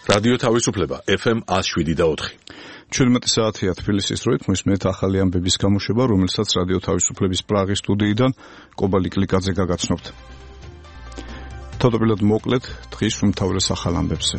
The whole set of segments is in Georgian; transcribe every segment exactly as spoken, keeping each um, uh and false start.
რადიო თავისუფლება ეფ ემ one oh seven point four. ჩვენმეტი საათია თბილისის დროით მოისმენთ ახალი ამბების გამოშვება, რომელსაც რადიო თავისუფლების პრაღის სტუდიიდან კობალი კლიკაძე გაგაცნობთ. თავდაპირველად მოკლედ დღის უმთავრეს ახალ ამბებზე.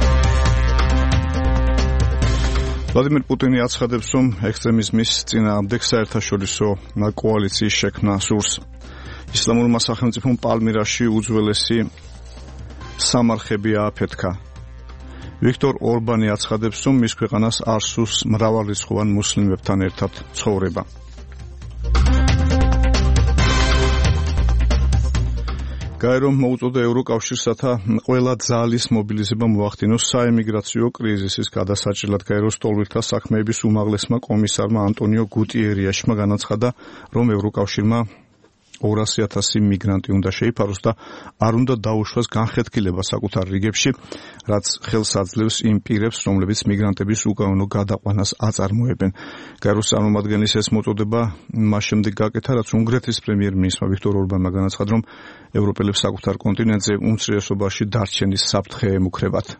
ვლადიმერ პუტინი აცხადებს, რომ ექსტრემიზმის წინააღმდეგ საერთაშორისო კოალიციის შექმნა სურს. ისლამურმა სახელმწიფომ პალმირაში უძველესი სამარხები ააფეთქა. ვიქტორ ორბანი აცხადებს, რომ მის ქვეყანას არ სურს მრავალრიცხოვან მუსლიმებთან ერთად ცხოვრება. გაერომ მოუწოდა ევროკავშირსათა ყველა ძალის მობილიზება მოახდინოს საემიგრაციო კრიზისის გადასაჭრელად. გაეროს სტოლბერთა საქმეების უმაღლესმა კომისარმა ანტონიო გუტიერიშმა განაცხადა, რომ ევროკავშირმა ორასი ათასი მიგრანტი უნდა შეიფაროს და არ უნდა დაუშვას განხეთქილება საკუთარ რიგებში, რაც ხელს აძლევს იმ პირებს, რომლებიც მიგრანტების უკანონო გადაყვანას აწარმოებენ. გაეროს წარმომადგენლის ეს მოწოდება მას შემდეგ გაკეთა, რაც უნგრეთის პრემიერ-მინისტრმა ვიქტორ ორბანმა განაცხადა, რომ ევროპელებს საკუთარ კონტინენტზე უმცირესობაში დარჩენის საფრთხე ემუქრებათ.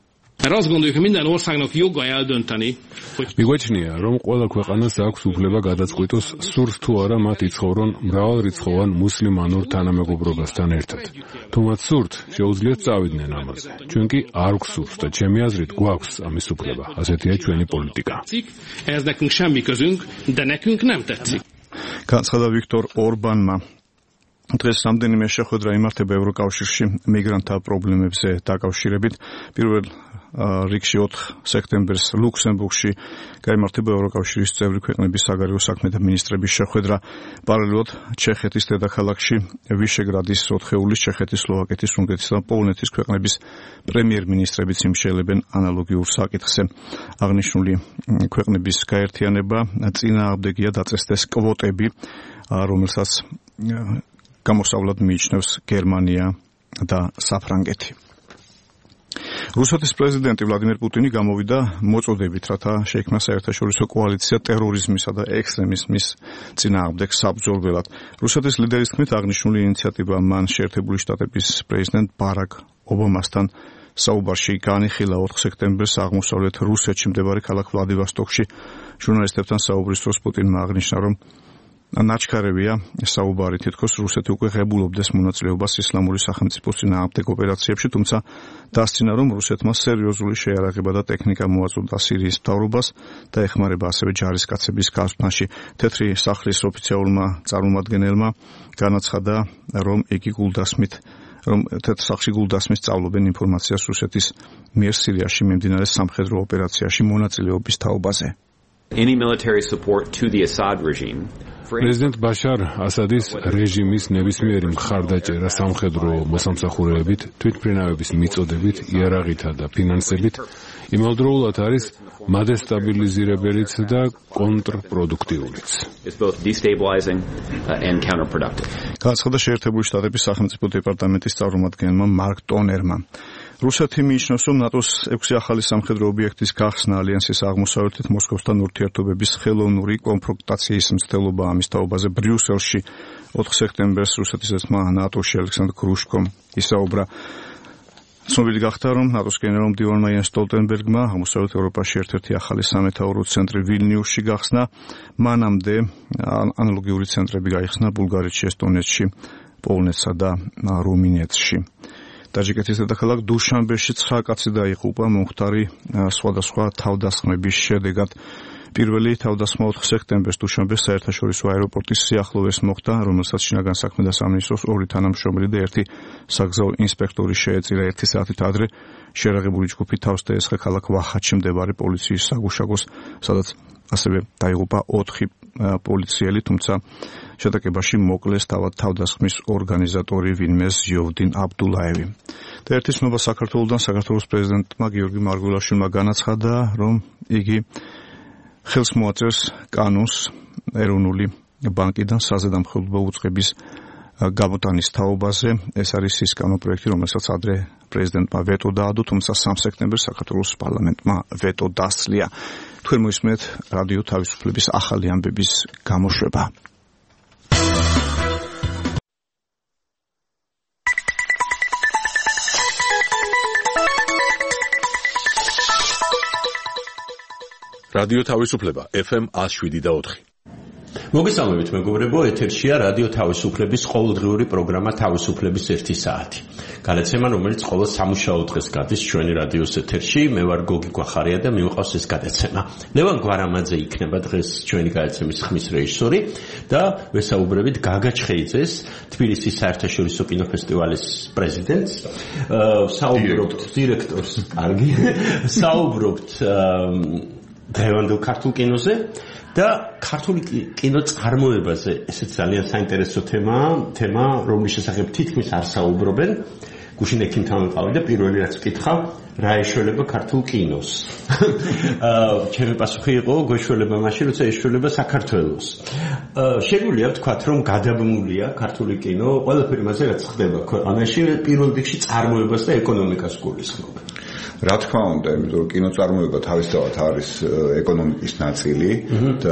მიგვაჩნია, რომ ყველა ქვეყანას აქვს უფლება გადაწყვიტოს, სურს თუ არა მათ იცხოვრონ მრავალრიცხოვან მუსლიმანურ თანამეგობრობასთან ერთად. თუ მათ სურთ, შეუძლიათ წავიდნენ ამაზე. ჩვენ კი არ გვსურს და ჩემი აზრით გვაქვს ამის უფლება. ასეთია ჩვენი პოლიტიკა. განაცხადა ვიქტორ ორბანმა. დღეს რამდენიმე შეხვედრა იმართება ევროკავშირში მიგრანტთა პრობლემებზე დაკავშირებით. პირველ რიგში ოთხ სექტემბერს ლუქსემბურგში გაიმართება ევროკავშირის წევრი ქვეყნების საგარეო საქმეთა მინისტრების შეხვედრა. პარალელურად ჩეხეთის დედაქალაქში ვიშეგრადის ოთხეულის, ჩეხეთის, სლოვაკეთის, უნგრეთის და პოლონეთის ქვეყნების პრემიერ-მინისტრებიც იმშელებენ ანალოგიურ საკითხზე. აღნიშნული ქვეყნების გაერთიანება წინააღმდეგია დაწესდეს კვოტები, რომელსაც გამოსავლად მიიჩნევს გერმანია და საფრანგეთი. რუსეთის პრეზიდენტი ვლადიმერ პუტინი გამოვიდა მოწოდებით, რათა შეიქმნა საერთაშორისო კოალიცია ტერორიზმისა და ექსტრემიზმის წინააღმდეგ საბრძოლველად. რუსეთის ლიდერის თქმით, აღნიშნული ინიციატივა მან შეერთებული შტატების პრეზიდენტ ბარაკ ობამასთან საუბარში განიხილა ოთხ სექტემბერს აღმოსავლეთ რუსეთში მდებარე ქალაქ ვლადივოსტოკში. ჟურნალისტებთან საუბრის დროს პუტინმა აღნიშნა, რომ ნაჩქარევია საუბარი, თითქოს რუსეთი უკვე ღებულობდეს მონაწილეობას ისლამური სახელმწიფოს წინააღმდეგ ოპერაციებში, თუმცა დასცინა, რომ რუსეთმა სერიოზული შეიარაღება და ტექნიკა მოაწოდა სირიის მთავრობას და ეხმარება ასევე ჯარისკაცების გაზრდაში. თეთრი სახლის ოფიციალურმა წარმომადგენელმა განაცხადა, რომ იგი გულდასმით რომ თეთრ სახლში გულდასმით სწავლობენ ინფორმაციას რუსეთის მიერ სირიაში მიმდინარე სამხედრო ოპერაციაში მონაწილეობის თაობაზე. Any military support to the Assad regime პრეზიდენტ ბაშარ ასადის რეჟიმის ნებისმიერი მხარდაჭერა სამხედრო მოსამსახურეებით, თვითმფრინავების მიწოდებით, იარაღითა და ფინანსებით იმავდროულად არის მადესტაბილიზირებელიც და კონტრპროდუქტიულიც. განაცხადა შეერთებული შტატების სახელმწიფო დეპარტამენტის წარმომადგენელმა მარკ ტონერმა. რუსეთი მიიჩნევს, რომ ნატოს ექვსი ახალი სამხედრო ობიექტის გახსნა ალიანსის აღმოსავლეთით მოსკოვთან ურთიერთობების ხელოვნური კონფრონტაციის მცდელობა ამის თაობაზე ბრიუსელში ოთხ სექტემბერს რუსეთის ერთმა ნატოში ალექსანდრ გრუშკომ ისაუბრა. ცნობილი გახდა, რომ ნატოს გენერალ-მდივანმა იენს სტოლტენბერგმა აღმოსავლეთ ევროპაში ერთ-ერთი ახალი სამეთაურო ცენტრი ვილნიუსში გახსნა. მანამდე ანალოგიური ცენტრები გაიხსნა ბულგარეთში, ესტონეთში, პოლონეთსა და რუმინეთში. ტაჯიკეთის დედაქალაქ დუშანბეში ცხრა კაცი დაიღუპა მომხდარი სხვადასხვა თავდასხმების შედეგად. პირველი თავდასხმა ოთხ სექტემბერს დუშანბეს საერთაშორისო აეროპორტის სიახლოვეს მოხდა, რომელსაც შინაგან საქმეთა სამინისტროს ორი თანამშრომელი და ერთი საგზაო ინსპექტორი შეეწირა. ერთი საათით ადრე შეერაღებული ჯგუფი თავს დაესხა ქალაქ ვახატში მდებარე პოლიციის საგუშაგოს, სადაც ასევე დაიღუპა ოთხი პოლიციელი, თუმცა შეტაკებაში მოკლეს თავად თავდასხმის ორგანიზატორი ვინმე ზიოვდინ აბდულაევი. და ერთი ცნობა საქართველოსთან საქართველოს პრეზიდენტმა გიორგი მარგველაშვილმა განაცხადა, რომ იგი ხელს მოაწერს კანონს ეროვნული ბანკიდან საზედამხედველო უწყების გამოტანის თაობაზე. ეს არის ის კანონპროექტი, რომელსაც ადრე პრეზიდენტმა ვეტო დაადო, თუმცა სამ სექტემბერს საქართველოს პარლამენტმა ვეტო დასძლია. თქვენ მოისმენთ რადიო თავისუფლების ახალი ამბების გამოშვება. რადიო თავისუფლება ეფ ემ one oh seven point four. მოგესალმებით მეგობრებო, ეთერშია რადიო თავისუფლების ყოველდღიური პროგრამა თავისუფლების ერთი საათი. გადაცემა, რომელიც ყოველ სამუშაო დღეს გადის ჩვენი რადიოს ეთერში, მე ვარ გოგი გვახარია და მივყავს ეს გადაცემა. ლევან გვარამაძე იქნება დღეს ჩვენი გადაცემის ხმის რეჟისორი და ვესაუბრებით გაგა ჩხეიძეს, თბილისის საერთაშორისო კინოფესტივალის პრეზიდენტს, საუბრობთ დირექტორს, კარგი, საუბრობთ დღევანდელ ქართულ კინოზე და ქართული კინო წარმოებაზე. ესეც ძალიან საინტერესო თემაა, თემა, რომლის შესახებ თითქმის არ საუბრობენ. გუშინ ექიმთან ვიყავი და პირველი რაც ვკითხა, რა ეშველება ქართულ კინოს. ჩემი პასუხი იყო, გვეშველება მაშინ, როცა ეშველება საქართველოს. შეგვიძლია ვთქვათ, რომ გადაბმულია ქართული კინო ყველაფერი მასე რაც ხდება ქვეყანაში, პირველ რიგში წარმოებას და ეკონომიკას გულისხმობ. რა თქმა უნდა, იმიტომ რომ კინოწარმოება თავისთავად არის ეკონომიკის ნაწილი და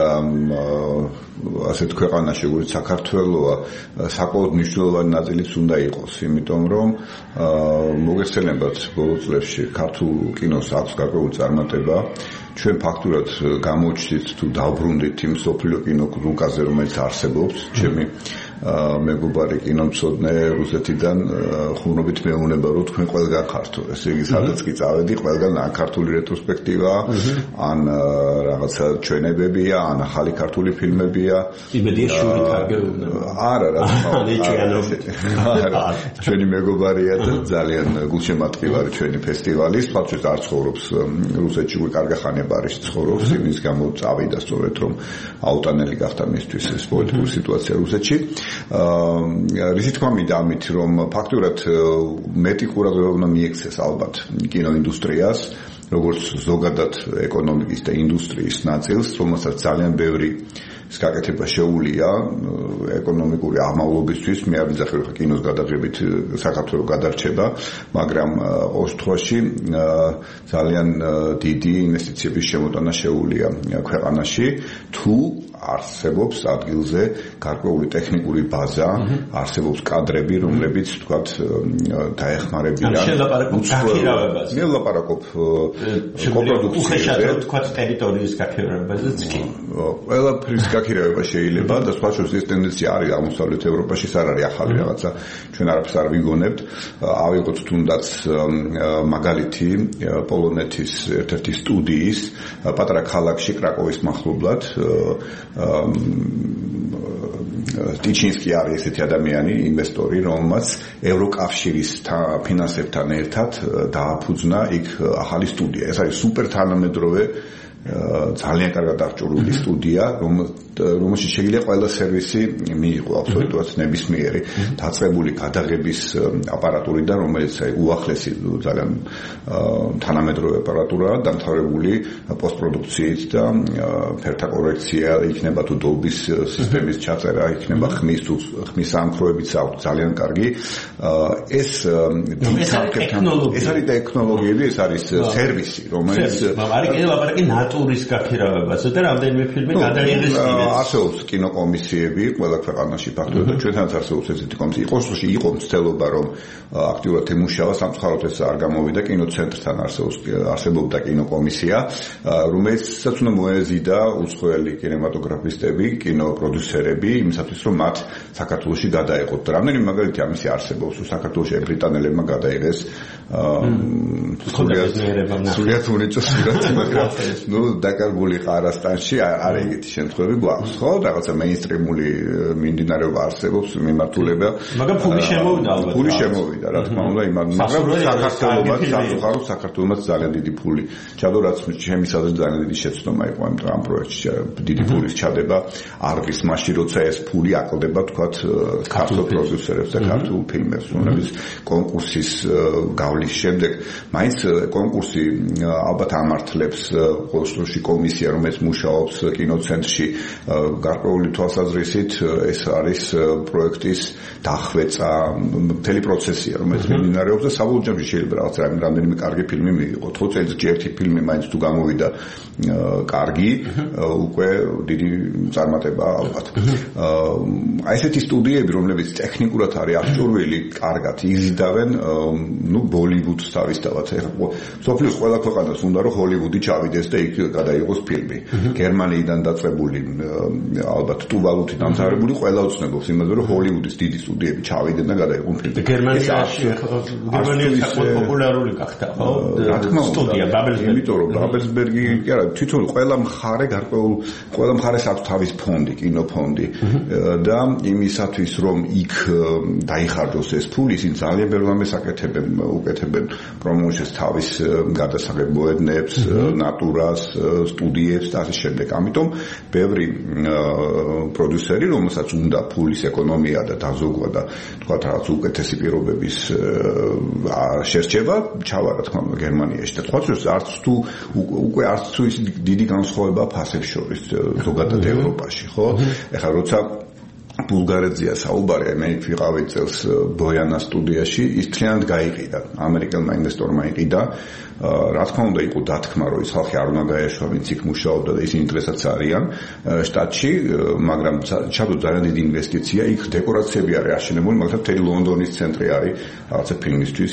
ასეთ ქვეყანაში, როგორც საქართველოა, საკმაოდ მნიშვნელოვანი ნაწილიც უნდა იყოს, იმიტომ რომ მოგეხსენებათ ბოლო წლებში ქართულ კინოს აქვს გარკვეული წარმატება. ჩვენ ფაქტურად გამოჩდით თუ დავბრუნდით იმ სოფლიო კინოკრუნკაზე, რომელიც არსებობს, ჩემი მეგობარი კინომცოდნე რუსეთიდან ხუმრობით მეუბნება, რომ თქვენ ყველგან ხართო. ესე იგი, სადაც კი წავედი, ყველგან ან ქართული რეტროსპექტივა, ან რაღაცა ჩვენებებია, ან ახალი ქართული ფილმებია. იმედია შური თარგმნა. არა, რა თქმა უნდა. ჩვენი მეგობარია და ძალიან გულშემატკივარი ჩვენი ფესტივალის, ფაქტობრივად არ ცხოვრობს რუსეთში, უკვე კარგი ხანია პარიზში ცხოვრობს, იმის გამო წავიდა სწორედ რომ აუტანელი გახდა მისთვის ეს პოლიტიკური სიტუაცია რუსეთში. რითი თქმა მინდა ამით, რომ ფაქტურად მეტი ყურადღება უნდა მიექცეს ალბათ კინოინდუსტრიას, როგორც ზოგადად ეკონომიკის და ინდუსტრიის ნაწილს, რომელსაც ძალიან ბევრი გაკეთება შეუულია ეკონომიკური აღმავლობისთვის. მე არ ვიძახი რომ კინოს გადაღებით საქართველოს გადარჩება, მაგრამ ყოველ შემთხვევაში ძალიან დიდი ინვესტიციების შემოტანა შეუულია ქვეყანაში, თუ არსებობს ადგილზე გარკვეული ტექნიკური ბაზა, არსებობს კადრები, რომლებიც თქვათ დაეხმარებიან. შელაპარაკობ გაქირავებაზე. მე ვლაპარაკობ კოპროდუქციაზე, თქვათ ტერიტორიის გაქირავებაზეც კი. ყველაფრის გაქირავება შეიძლება და სხვა შორის ეს ტენდენცია არის აღმოსავლეთ ევროპაში, არ არის ახალი რაღაცა, ჩვენ არაფერს არ ვიგონებთ. ავიღოთ თუნდაც მაგალითი პოლონეთის ერთ-ერთი სტუდიის პატარა ქალაქში კრაკოვის მახლობლად ტიჩინსკი არის ესეთი ადამიანი, ინვესტორი, რომელმაც ევროკავშირის ფინანსებთან ერთად დააფუძნა იქ ახალი სტუდია. ეს არის სუპერ თანამედროვე ძალიან კარგად აღჭურვილი სტუდია, რომელშიც შეიძლება ყველა სერვისი მიიღო აბსოლუტურად ნებისმიერი დაწყებული გადაღების აპარატურიდან, რომელიც უახლესი ძალიან თანამედროვე აპარატურაა, დამთავრებული პოსტპროდუქციით და ფერთა კორექცია იქნება, თუ დოლბის სისტემის ჩაწერა იქნება, ხმის თუ ხმის სამქროებიც აქვს ძალიან კარგი. ეს ეს არის ტექნოლოგიები, ეს არის სერვისი, რომელიც არის კიდევ ლაპარაკი ნატურის გაქირავებაზე და რამდენიმე ფილმი გადაიღეს. არსებობს კინოკომისიები ყველა ქვეყანაში ფაქტობრივად და ჩვენთანაც არსებობს ესეთი კომისია. იყო სულში იყო მცდელობა რომ აქტიურად ემუშავა, სამწუხაროდ ეს არ გამოვიდა. კინოცენტრთან არსებობს არსებობდა კინოკომისია, რომელსაც უნდა მოეზიდა უცხოელი კინემატოგრაფისტები, კინოპროდიუსერები, იმისათვის რომ მათ საქართველოში გადაეყოთ. რამდენიმე მაგალითი ამისი არსებობს, საქართველოში ბრიტანელებმა გადაიღეს სულიად უნიჭოსურათი, მაგრამ ნუ დაკარგული ყარასტანში არ ეგეთი შემთხვევები გვაქვს, ხო? რაღაცა მეინსტრიმული მიმდინარეობა არსებობს, მიმართულება. მაგრამ ფული შემოვიდა ალბათ. ფული შემოვიდა, რა თქმა უნდა, იმან, მაგრამ საქართველოს სამწუხაროდ საქართველოს ძალიან დიდი ფული. ჩადო რაც ჩემი საზრით ძალიან დიდი შეცდომა იყო ამ პროექტში, დიდი ფულის ჩადება არ არის მაშინ, როცა ეს ფული აკლდება, თქვათ, ქართულ პროდიუსერებს და ქართულ ფილმებს, რომლებიც კონკურსის გავლის შემდეგ, მაინც კონკურსი ალბათ ამართლებს ყოველშაბათში კომისია, რომელიც მუშაობს კინოცენტრში გარკვეული თვალსაზრისით ეს არის პროექტის დახვეწა, მთელი პროცესია, რომელიც მიმდინარეობს და საბოლოო ჯამში შეიძლება რაღაც რამდენიმე კარგი ფილმი მიიღო. ოთხ წელიწადში ერთი ფილმი მაინც თუ გამოვიდა კარგი, უკვე დიდი წარმატებაა ალბათ. აი ესეთი სტუდიები, რომლებიც ტექნიკურად არის აღჭურვილი, კარგად იზიდავენ, ну, ბოლივუდს თავისთავად. ეხლა სოფლის ყველა ქვეყანას უნდა რომ ჰოლივუდი ჩავიდეს და იქ გადაიღოს ფილმი. გერმანიიდან დაწყებული, ალბათ ტუვალუთი დამთავრებული, ყველა უცნებობს იმაზე, რომ ჰოლივუდის დიდი სტუდიები ჩავიდნენ და გადაიღონ ფილმი. გერმანიაში გერმანიაში პოპულარული გახდა, ხო? სტუდია ბაბელსბერგი. იმიტომ რომ ბაბელსბერგი კი არა, თვითონ ყველა მხარე გარკვეულ ყველა მხარეს აქვს თავის ფონდი, კინოფონდი და იმისათვის რომ იქ დაიხარჯოს ეს ფული, ისინი ძალიან ბევრ რამეს აკეთებენ, უკეთებენ პრომოციას თავის გადასაღებოებებს, ნატურას, სტუდიებს და ასე შემდეგ. ამიტომ ბევრი პროდიუსერი, რომელსაც უნდა ფულის ეკონომია და დაზოგვა და თქვათ რაღაც უკეთესი პირობების შერჩევა, ჩავა რა თქმა უნდა გერმანიაში და თქვათ რომ არც თუ უკვე არც თუ ის დიდი განსხვავება ფასებს შორის ზოგადად ევროპაში, ხო? ეხლა როცა ბულგარეთზეა საუბარი, მე ვიყავი წელს ბოიანა სტუდიაში, ის თლიანად გაიყიდა. ამერიკელმა ინვესტორმა იყიდა. რა თქმა უნდა იყო დათქმა, რომ ის ხალხი არ უნდა გაეშვა, ვინც იქ მუშაობდა და ისინი დღესაც არიან შტატში, მაგრამ ჩადო ძალიან დიდი ინვესტიცია, იქ დეკორაციები არის აშენებული, მაგრამ მთელი ლონდონის ცენტრი არის რაღაცა ფილმისთვის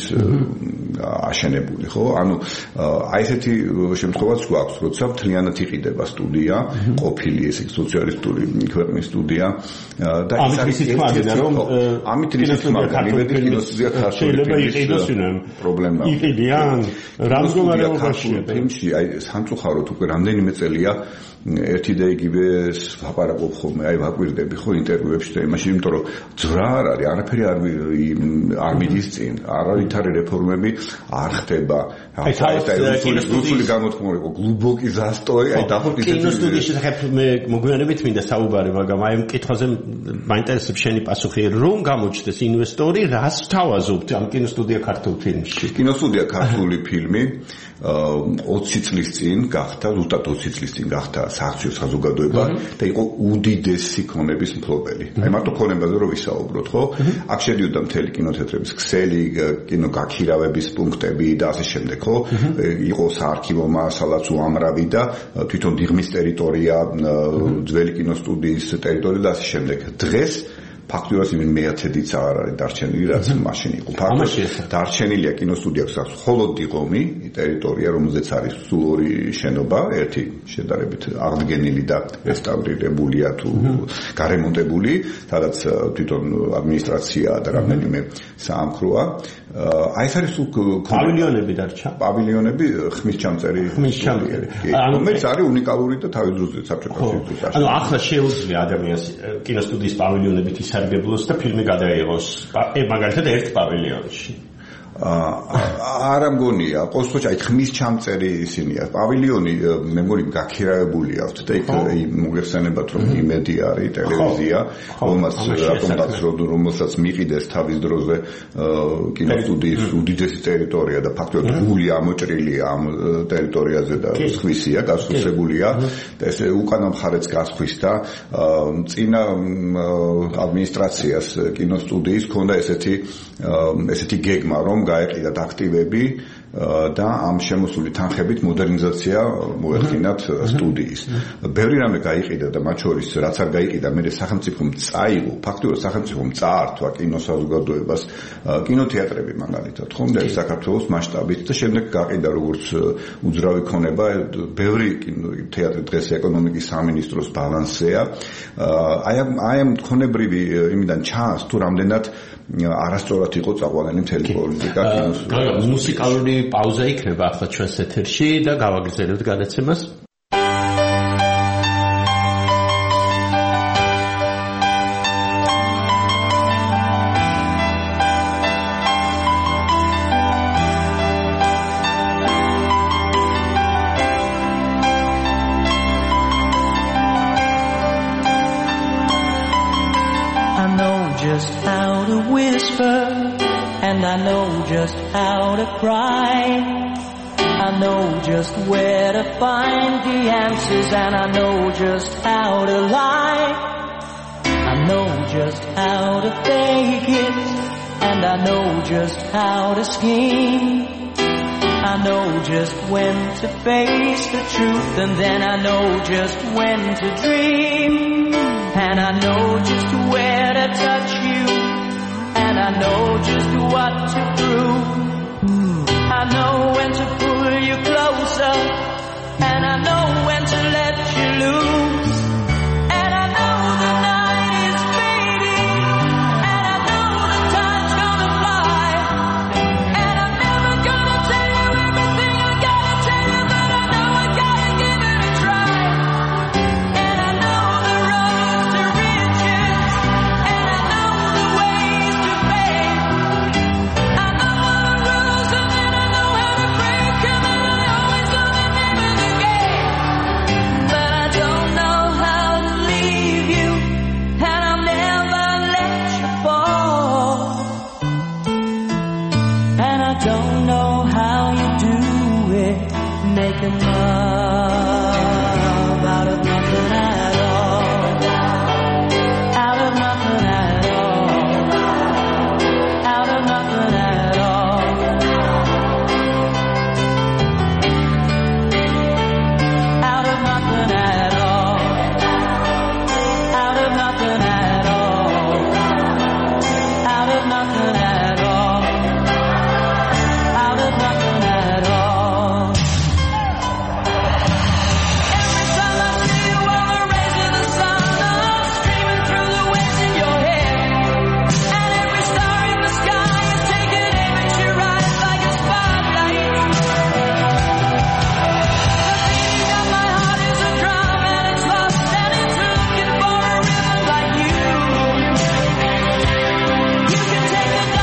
აშენებული, ხო? ანუ აი ესეთი შემთხვევაც გვაქვს, როცა მთლიანად იყიდება სტუდია, ყოფილი ესე სოციალისტური ქვეყნის სტუდია და ის არის თქმა, რომ ამით ის თქმა, იმედი კინოსტუდია ქართული შეიძლება იყიდოს პრობლემა. იყიდიან რამგომარეობაში ფილმში აი სამწუხაროდ უკვე რამდენიმე წელია ერთი და იგივე ვაპარაკობ ხოლმე, აი ვაკვირდები ხო ინტერვიუებში და იმაში, იმიტომ რომ ძვრა არ არის, არაფერი არ არ მიდის წინ, არავითარი რეფორმები არ ხდება. აი რუსული გამოთქმული იყო გლუბოკი ზასტოი, აი დახოთ ისეთი კინოსტუდიის შესახებ მე მოგვიანებით მინდა საუბარი, მაგრამ აი ამ კითხვაზე მაინტერესებს შენი პასუხი, რომ გამოჩნდეს ინვესტორი, რას თავაზობთ ამ კინოსტუდია ქართულ ფილმში? კინოსტუდია ქართული ფილმი ოცი წლის წინ გახდა, ზუსტად ოცი წლის წინ გახდა სააქციო საზოგადოება და იყო უდიდესი ქონების მფლობელი. აი მარტო ქონებაზე რომ ვისაუბროთ, ხო? აქ შედიოდა მთელი კინოთეატრების ქსელი, კინოგაქირავების პუნქტები და ასე შემდეგ, ხო? იყო საარქივო მასალაც უამრავი და თვითონ დიღმის ტერიტორია, ძველი კინოსტუდიის ტერიტორია და ასე შემდეგ. დღეს ფაქტობრივად იმენ მეათედიც არ არის დარჩენილი, რაც მაშინ იყო. ფაქტობრივად დარჩენილია კინოსტუდია აქვს მხოლოდ დიღომი ტერიტორია, რომელზეც არის სულ ორი შენობა, ერთი შედარებით აღდგენილი და რესტავრირებულია თუ გარემონტებული, სადაც თვითონ ადმინისტრაცია და რამდენიმე საამქროა. აი ეს არის სულ პავილიონები დარჩა. პავილიონები ხმის ჩამწერი, ხმის ჩამწერი. რომელიც არის უნიკალური და თავის დროზე საბჭოთა კავშირის. ანუ ახლა შეუძლია ადამიანს კინოსტუდიის პავილიონებით ისარგებლოს და ფილმი გადაიღოს მაგალითად ერთ პავილიონში. არა მგონია, ყოველ შემთხვევაში აი ხმის ჩამწერი ისინია. პავილიონი მე მგონი გაქირავებული აქვს და იქ მოგეხსენებათ რომ იმედი არის ტელევიზია, რომელსაც რატომაც რომელსაც მიყიდეს თავის დროზე კინოსტუდიის უდიდესი ტერიტორია და ფაქტობრივად გული ამოჭრილია ამ ტერიტორიაზე და სხვისია, გასხვისებულია და ეს უკანა მხარეც გასხვის და წინა ადმინისტრაციას კინოსტუდიის ჰქონდა ესეთი ესეთი გეგმა რომ გაეყიდათ აქტივები და ამ შემოსული თანხებით მოდერნიზაცია მოეხდინათ სტუდიის. ბევრი რამე გაიყიდა და მათ შორის რაც არ გაიყიდა, მე სახელმწიფომ წაიღო, ფაქტობრივად სახელმწიფომ წაართვა კინოსაზოგადოებას, კინოთეატრები მაგალითად, ხომ და საქართველოს მასშტაბით და შემდეგ გაყიდა როგორც უძრავი ქონება, ბევრი კინოთეატრი დღეს ეკონომიკის სამინისტროს ბალანსზეა. აი ამ აი ამ ქონებრივი იმიდან ჩანს თუ რამდენად არასწორად იყო წაყვანილი მთელი პოლიტიკა კინოს. მუსიკალური პაუზა იქნება ახლა ჩვენს ეთერში და გავაგრძელებთ გადაცემას. And I know just how to cry. I know just where to find the answers, and I know just how to lie. I know just how to fake it, and I know just how to scheme. I know just when to face the truth, and then I know just when to dream. And I know just where to touch you, and I know just what to prove. I know when to pull you closer, and I know when to let you loose. And I know the night is fading, and I know the time's gonna fly. And I'm never gonna tell you everything I gotta tell you, but I know I gotta give it a try. And I know the road to riches, and I know the ways to fame. I know all the rules, and then I know how to break them, and I always know the name of the game. But I don't know how to leave you, and I'll never let you fall. And I don't know how you do it, making love out of nothing at all. Out of nothing at all. Out of nothing at all. Out of nothing at all. Out of nothing at all. Out of nothing at all. Out of nothing at all. Every time I see you on the rays of the sun, I'm streaming through the waves in your head. And every star in the sky is taking aim at your eyes like a spotlight. The beating of my heart is a drum, and it's lost, and it's looking for a rhythm like you. You can take the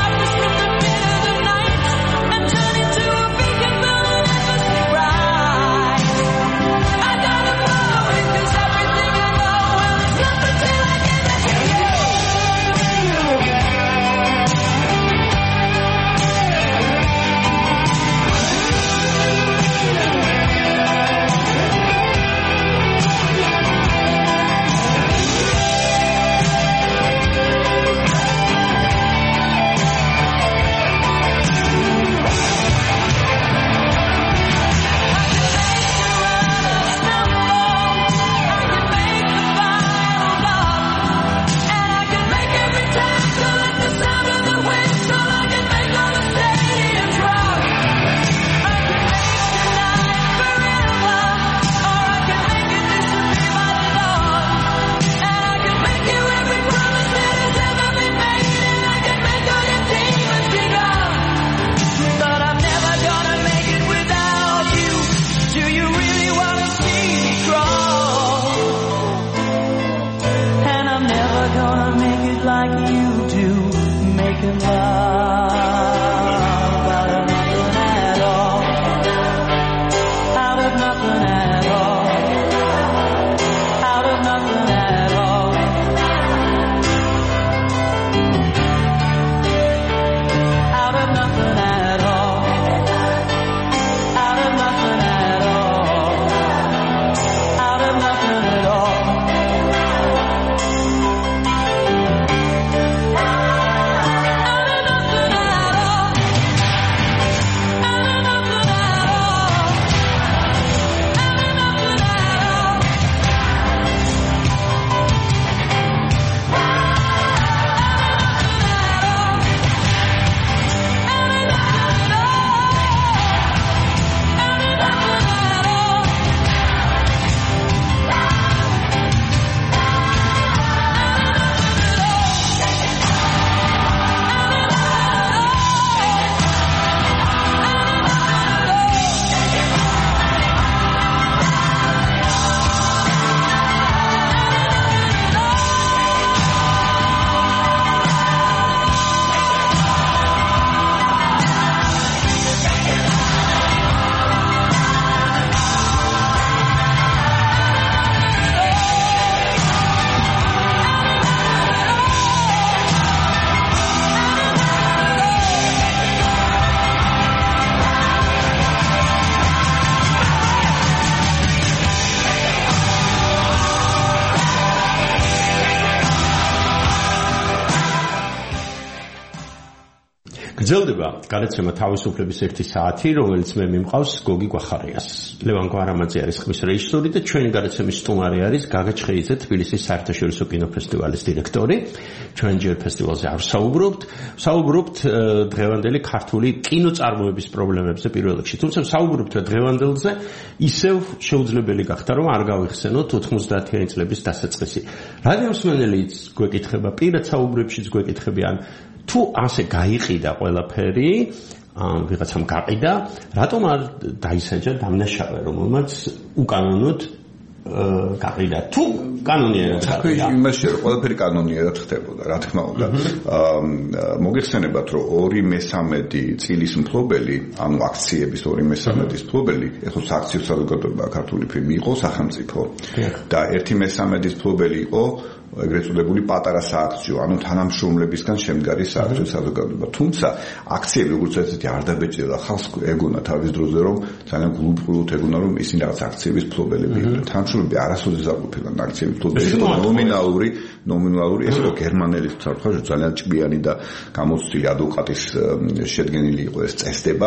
გრძელდება გადაცემა თავისუფლების ერთი საათი, რომელიც მე მიმყავს გოგი გვახარიას. ლევან გვარამაძე არის ხმის რეჟისორი და ჩვენი გადაცემის სტუმარი არის გაგა ჩხეიძე, თბილისის საერთაშორისო კინოფესტივალის დირექტორი. ჩვენ ჯერ ფესტივალზე არ ვსაუბრობთ, ვსაუბრობთ დღევანდელი ქართული კინოწარმოების პრობლემებზე პირველ რიგში. თუმცა ვსაუბრობთ დღევანდელზე, ისევ შეუძლებელი გახდა რომ არ გავიხსენოთ ოთხმოცდაათიანი წლების დასაწყისი. რადიოსმენელიც გვეკითხება, პირად საუბრებშიც გვეკითხებიან, თუ ასე გაიყიდა ყველაფერი, ვიღაცამ გაყიდა, რატომ არ დაისაჯა დამნაშავე, რომელმაც უკანონოდ გაყიდა? თუ კანონიერად გაყიდა. იმაში რომ ყველაფერი კანონიერად ხდებოდა, რა თქმა უნდა. მოგეხსენებათ, რომ ორი მესამედი წილის მფლობელი, ანუ აქციების ორი მესამედის მფლობელი, ეხლა აქციო საზოგადოება ქართული ფილმი იყო სახელმწიფო და ერთი მესამედის მფლობელი იყო ეგრეთ წოდებული პატარა სააქციო, ანუ თანამშრომლებისგან შემდგარი სააქციო საზოგადოება. თუმცა აქციები როგორც ესეთი არ დაბეჭდა ხალხს ეგონა თავის დროზე, რომ ძალიან გულუბრყვილოდ ეგონა, რომ ისინი რაღაც აქციების მფლობელები იყვნენ. თანამშრომლები არასოდეს არ ყოფილან აქციების მფლობელები, ნომინალური, ნომინალური, ეს იყო გერმანელის საფრთხე, ძალიან ჭკვიანი და გამოცდილი ადვოკატის შედგენილი იყო ეს წესდება.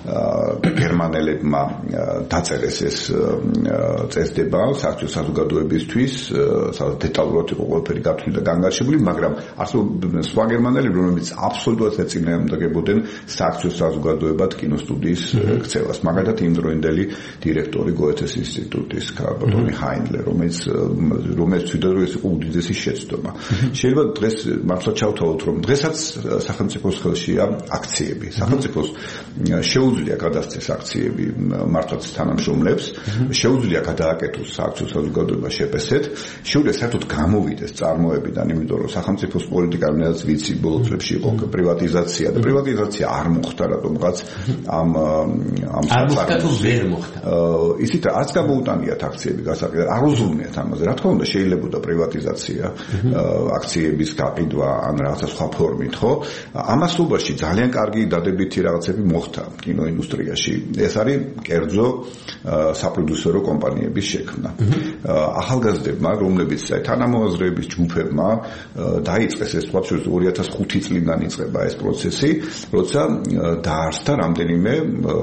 გერმანელებმა დაწერეს ეს წესდება სააქციო საზოგადოებისთვის, სადაც დეტალურად იყო ყველაფერი გათვლილი და განგარშებული, მაგრამ არსებობდნენ სხვა გერმანელები, რომლებიც აბსოლუტურად ეწინააღმდეგებოდნენ სააქციო საზოგადოებად კინოსტუდიის ქცევას. მაგალითად, იმდროინდელი დირექტორი გოეთეს ინსტიტუტის ბატონი ჰაინდლე, რომელიც რომელიც თვითონ ეს იყო უდიდესი შეცდომა. შეიძლება დღეს მართლა ჩავთავოთ, რომ დღესაც სახელმწიფოს ხელშია აქციები. სახელმწიფოს შეუძლია გადასცეს აქციები მართლაც თანამშრომლებს, შეუძლია გადააკეთოს სააქციო საზოგადოება შეპესეთ, შეუძლია საერთოდ გამოვიდეს წარმოებიდან, იმიტომ რომ სახელმწიფოს პოლიტიკა, რომელიც ვიცი ბოლო წლებში იყო პრივატიზაცია და პრივატიზაცია არ მოხდა რატომღაც ამ ამ საფრთხეს ვერ მოხდა. ისიც არც გამოუტანიათ აქციები გასაყიდად, არ უზრუნიათ ამაზე. რა თქმა უნდა, შეიძლებოდა პრივატიზაცია, აქციების გაყიდვა ან რაღაცა სხვა ფორმით, ხო? ამასობაში ძალიან კარგი დადებითი რაღაცები მოხდა კინოინდუსტრიაში. ეს არის კერძო საპროდიუსერო კომპანიების შექმნა. ახალგაზრდებმა, რომლებიც თანამოაზრეების ჯგუფებმა დაიწყეს ეს თვალს ორი ათას ხუთი წლიდან იწყება ეს პროცესი, როცა დაარსდა რამდენიმე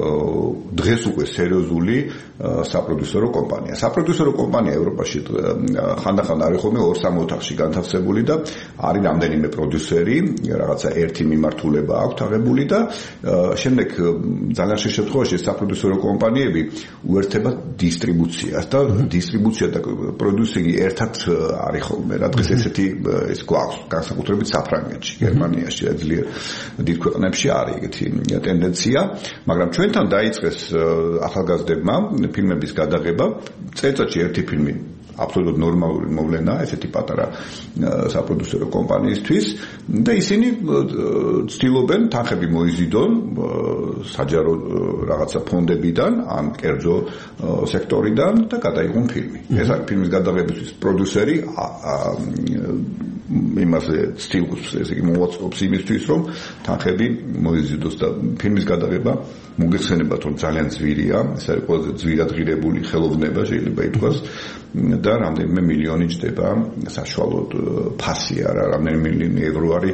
დღეს უკვე სერიოზული საპროდიუსერო კომპანია. საპროდიუსერო კომპანია ევროპაში ხანდახან არის ხოლმე ორ-სამ ოთახში განთავსებული და არის რამდენიმე პროდიუსერი, რაღაცა ერთი მიმართულება აქვს აღებული და შემდეგ ძალიან ხშირ შემთხვევაში საპროდიუსერო კომპანიები უერთდება დისტრიბუციას და დისტრიბუცია და პროდიუსინგი ერთად არის ხოლმე. რა დღეს ესეთი ეს გვაქვს განსაკუთრებით საფრანგეთში, გერმანიაში, ძლიერ დიდ ქვეყნებში არის ეგეთი ტენდენცია, მაგრამ ჩვენთან დაიწყეს ახალგაზრდებმა ფილმების გადაღება, წელიწადში ერთი ფილმი აბსოლუტურად ნორმალური მოვლენა ესეთი პატარა საპროდიუსერო კომპანიისთვის და ისინი ცდილობენ თანხები მოიზიდონ საჯარო რაღაცა ფონდებიდან ან კერძო სექტორიდან და გადაიღონ ფილმი. ეს არის ფილმის გადაღებისთვის პროდიუსერი იმაზე ცდილობს, ესე იგი მოვაწყობს იმისთვის, რომ თანხები მოიზიდოს და ფილმის გადაღება მოგეხსენებათ, რომ ძალიან ძვირია, ეს არის ყველაზე ძვირად ღირებული ხელოვნება, შეიძლება ითქვას და რამდენიმე მილიონი ჯდება საშუალოდ ფასი არა, რამდენიმე მილიონი ევრო არის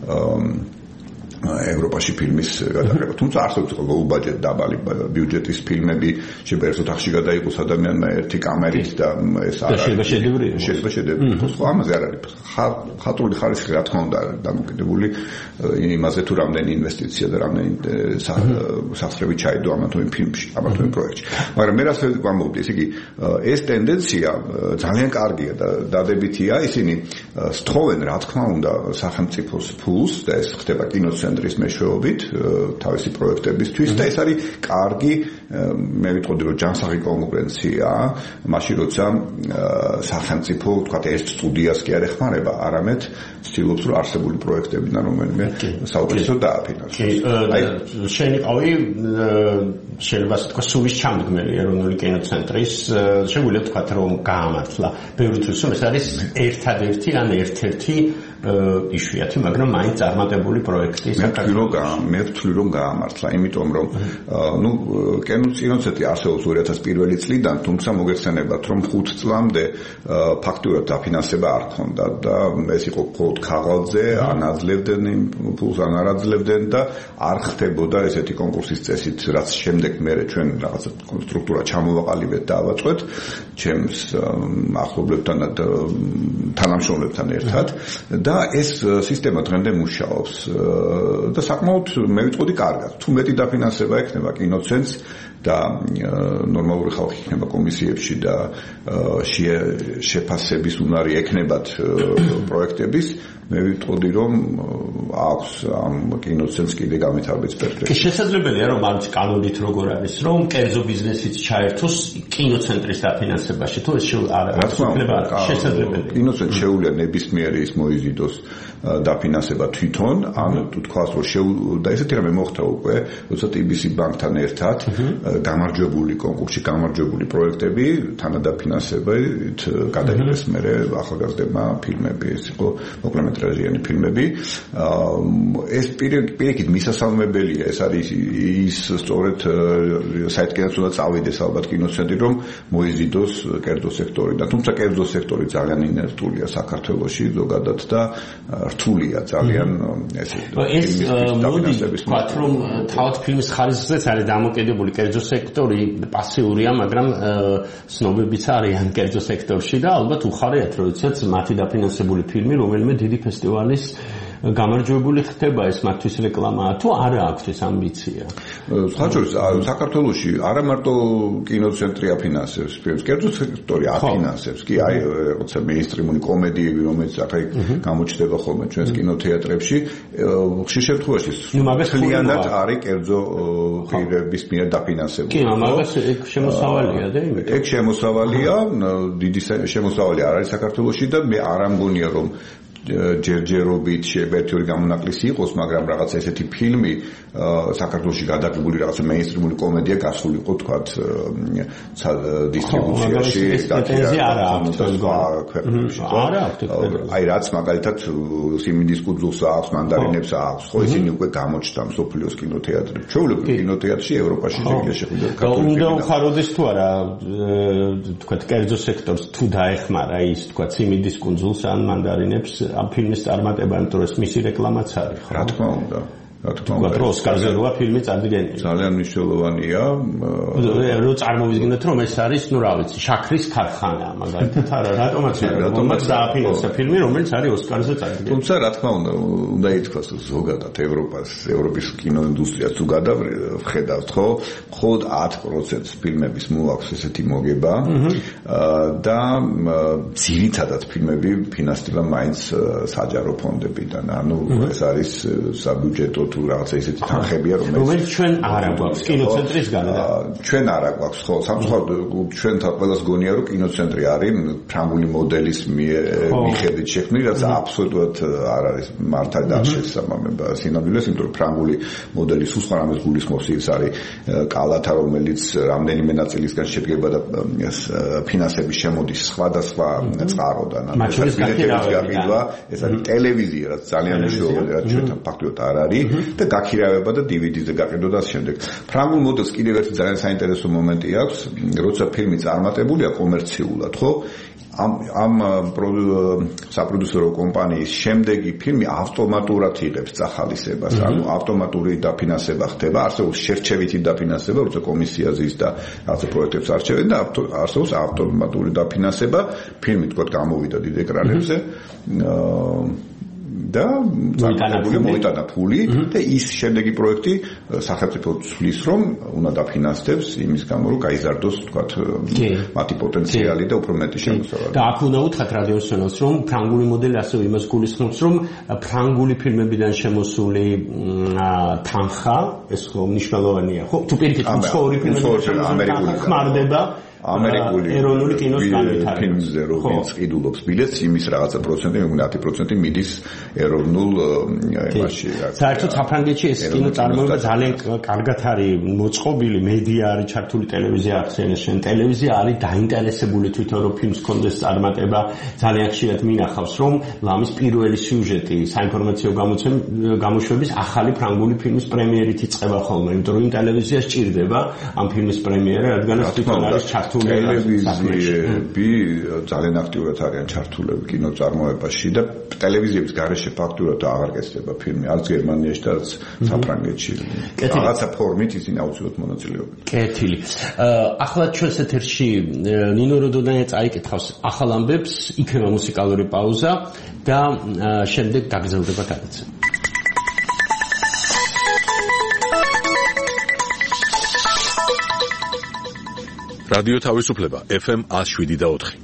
ევროპაში ფილმის გადაღება. თუმცა არსებობს low budget დაბალი ბიუჯეტის ფილმები, შეიძლება ერთ ოთახში გადაიყოს ადამიანმა ერთი კამერით და ეს არ არის შედევრი. შეიძლება შედევრი იყოს. ხო, ამაზე არ არის. ხატრული ხარისხი რა თქმა უნდა არის დამოკიდებული იმაზე თუ რამდენი ინვესტიცია და რამდენი სახსრები ჩაიდო ამა თუ იმ ფილმში, ამა თუ იმ პროექტში. მაგრამ მე რასაც ვამბობდი, ესე იგი ეს ტენდენცია ძალიან კარგია და დადებითია, ისინი სთხოვენ რა თქმა უნდა სახელმწიფოს ფულს და ეს ხდება კინოცენტრის მეშვეობით თავისი პროექტებისთვის და ეს არის კარგი, მე ვიტყოდი რომ ჯანსაღი კონკურენცია, მაშინ როცა სახელმწიფო თქვა ერთ სტუდიას კი არ ეხმარება, არამედ ცდილობს რომ არსებული პროექტებიდან რომელიმე საუკეთესო დააფინანსოს. აი შენი ყავი შეიძლება თქვა სულის ჩამდგმელი ეროვნული კინოცენტრის, შეგვიძლია თქვა რომ გაამართლა. ბევრთვის ეს არის ერთადერთი ან ერთ-ერთი იშვიათი, მაგრამ მაინც წარმატებული პროექტის მე ვთვლი რომ გაამართლა, იმიტომ რომ ნუ კინოცენტრი არსებობს ორი ათას პირველი წლიდან, თუმცა მოგეხსენებათ რომ ხუთ წლამდე ფაქტურად დაფინანსება არ ქონდა და ეს იყო მხოლოდ ქაღალდზე, ან აძლევდნენ იმ ფულს, ან არ აძლევდნენ და არ ხდებოდა ესეთი კონკურსის წესით, რაც შემდეგ მე ჩვენ რაღაცა კონსტრუქტურა ჩამოვაყალიბეთ და ავაწყვეთ ჩემს ახლობლებთან და თანამშრომლებთან ერთად და ეს სისტემა დღემდე მუშაობს და საკმაოდ მე ვიტყოდი კარგად. თუ მეტი დაფინანსება ექნება კინოცენტრს და ნორმალური ხალხი იქნება კომისიებში და შეფასების უნარი ექნებათ პროექტების, მე ვიტყოდი რომ აქვს ამ კინოცენტრს კიდე გამეთავების პერსპექტივა. შესაძლებელია რომ არც კანონით როგორ არის რომ კერძო ბიზნესიც ჩაერთოს კინოცენტრის დაფინანსებაში, თუ ეს შესაძლებელია. კინოცენტრს შეუძლია ნებისმიერი ის მოიზიდოს დაფინანსება თვითონ, ან თუ თქვას რომ და ესეთი რამე მოხდა უკვე, როცა ტი ბი სი ბანკთან ერთად გამარჯვებული კონკურსში გამარჯვებული პროექტები თანადაფინანსებით გადაიღეს მერე ახალგაზრდებმა ფილმები, ეს იყო მოკლემეტრაჟიანი ფილმები. ეს პირიქით მისასალმებელია, ეს არის ის სწორედ საერთკენაც უნდა წავიდეს ალბათ კინოცენტრი რომ მოიზიდოს კერძო სექტორი და თუმცა კერძო სექტორი ძალიან ინერტულია საქართველოში ზოგადად და რთულია ძალიან ეს ეს მოდი ვთქვათ რომ თავად ფილმის ხარისხზეც არის დამოკიდებული კერძო სექტორი პასიურია, მაგრამ ცნობებიც არიან კერძო სექტორში და ალბათ უხარიათ რომ იცით მათი დაფინანსებული ფილმი რომელიმე დიდი ფესტივალის გამარჯვებული ხდება, ეს მათთვის რეკლამაა თუ არა აქვს ეს ამბიცია? ხაჭოს საქართველოში არა მარტო კინოცენტრი აფინანსებს ფილმს, კერძო სექტორი აფინანსებს კი, აი როცა მეინსტრიმული კომედიები რომელიც ახლა გამოჩნდება ხოლმე ჩვენს კინოთეატრებში, ხშირ შემთხვევაში მთლიანად არის კერძო პირების მიერ დაფინანსებული. კი, მაგას ეგ შემოსავალია და იმიტომ. ეგ შემოსავალია, დიდი შემოსავალი არ არის საქართველოში და მე არ ამგონია რომ ჯერჯერობით ერთი ორი გამონაკლისი იყოს, მაგრამ რაღაც ესეთი ფილმი საქართველოში გადაღებული რაღაცა მეინსტრიმული კომედია გასული იყო თქვათ დისტრიბუციაში და არა აქვს ქვეყნებში. არა აქვს. აი რაც მაგალითად სიმინდის კუნძულს აქვს, მანდარინებს აქვს, ხო ისინი უკვე გამოჩნდა მსოფლიოს კინოთეატრებში. ჩვეულებრივ კინოთეატრში ევროპაში შეგვიძლია შეხვედრა ქართული. უნდა უხაროდეს თუ არა თქვათ კერძო სექტორს თუ დაეხმარა ის თქვათ სიმინდის კუნძულს ან მანდარინებს ამ ფილმის წარმატება, იმიტომ რომ მისი რეკლამაც არის, ხო? რა თქმა უნდა. რა თქმა უნდა. თქვა ოსკარზე როა ფილმი წარდგენილი. ძალიან მნიშვნელოვანია. რო წარმოვიდგინოთ რომ ეს არის, ნუ რა ვიცი, შაქრის ქარხანა, მაგალითად არა, რატომაც არა, რატომაც დააფინანსა ფილმი, რომელიც არის ოსკარზე წარდგენილი. თუმცა რა თქმა უნდა, უნდა ითქვას ზოგადად ევროპას, ევროპის კინოინდუსტრიას თუ გადავხედავთ, ხო, მხოლოდ ათი პროცენტს ფილმების მოაქვს ესეთი მოგება და ძირითადად ფილმები ფინანსდება მაინც საჯარო ფონდებიდან. ანუ ეს არის საბიუჯეტო თუ რაღაცა ისეთი თანხებია, რომელიც ჩვენ არ აქვს კინოცენტრისგან და ჩვენ არ აქვს, ხო, სამწუხაროდ ჩვენთან ყველას გონია რომ კინოცენტრი არის ფრანგული მოდელის მიხედვით შექმნილი, რაც აბსოლუტურად არ არის მართალი და შესაბამება სინამდვილეს, იმიტომ რომ ფრანგული მოდელი სულ სხვა რამეს გულისხმობს, ის არის კალათა, რომელიც რამდენიმე ნაწილისგან შედგება და ფინანსები შემოდის სხვადასხვა წყაროდან. მათ შორის გაქირავება, ეს არის ტელევიზია, რაც ძალიან მნიშვნელოვანია, რაც ჩვენთან ფაქტობრივად არ არის. და გაქირავება და დი ვი დი-ზე გაყიდვა და ასე შემდეგ. ფრანგულ მოდელს კიდევ ერთი ძალიან საინტერესო მომენტი აქვს, როცა ფილმი წარმატებულია კომერციულად, ხო? ამ ამ საპროდიუსერო კომპანიის შემდეგი ფილმი ავტომატურად იღებს წახალისებას, ანუ ავტომატური დაფინანსება ხდება, არსებობს შერჩევითი დაფინანსება, როცა კომისია ზის და რაღაცა პროექტებს არჩევენ და არსებობს ავტომატური დაფინანსება, ფილმი თქვა გამოვიდა დიდ ეკრანებზე, და მოიტანა ფული და ის შემდეგი პროექტი სახელმწიფო ცვლის რომ უნდა დაფინანსდებს იმის გამო რომ გაიზარდოს თქვათ მათი პოტენციალი და უფრო მეტი შემოსავალი. და აქ უნდა უთხრათ რადიოსვენელს რომ ფრანგული მოდელი ასევე იმას გულისხმობს რომ ფრანგული ფილმებიდან შემოსული თანხა ეს ხო მნიშვნელოვანია, ხო? თუ პირიქით უცხოური ფილმებიდან ამერიკული ხმარდება ამერიკული ეროვნული კინოს განვითარებას. ფილმზე როგორც ყიდულობს ბილეთს, იმის რაღაცა პროცენტი, მეგონა ათი პროცენტი მიდის ეროვნულ მასში. საერთოდ საფრანგეთში ეს კინო წარმოება ძალიან კარგად არის მოწყობილი, მედია არის ჩართული, ტელევიზია ახსენეს შენ, ტელევიზია არის დაინტერესებული თვითონ რომ ფილმს კონდეს წარმატება, ძალიან ხშირად მინახავს რომ ლამის პირველი სიუჟეტი საინფორმაციო გამოშვების ახალი ფრანგული ფილმის პრემიერით იწყება ხოლმე, იმიტომ რომ ტელევიზია სჭირდება ამ ფილმის პრემიერა, რადგან ეს თვითონ არის ჩართული ტელევიზიები ძალიან აქტიურად არიან ჩართულები კინოწარმოებაში და ტელევიზიების გარეშე ფაქტურად აღარ გესწრება ფილმი, არც გერმანიაში და არც საფრანგეთში. რაღაცა ფორმით ისინი აუცილებლად მონაწილეობენ. კეთილი. ახლა ჩვენს ეთერში ნინო როდონაია წაიკითხავს ახალ ამბებს, იქნება მუსიკალური პაუზა და შემდეგ დაგრძელდება გადაცემა. რადიო თავისუფლება ეფ ემ one oh seven და four.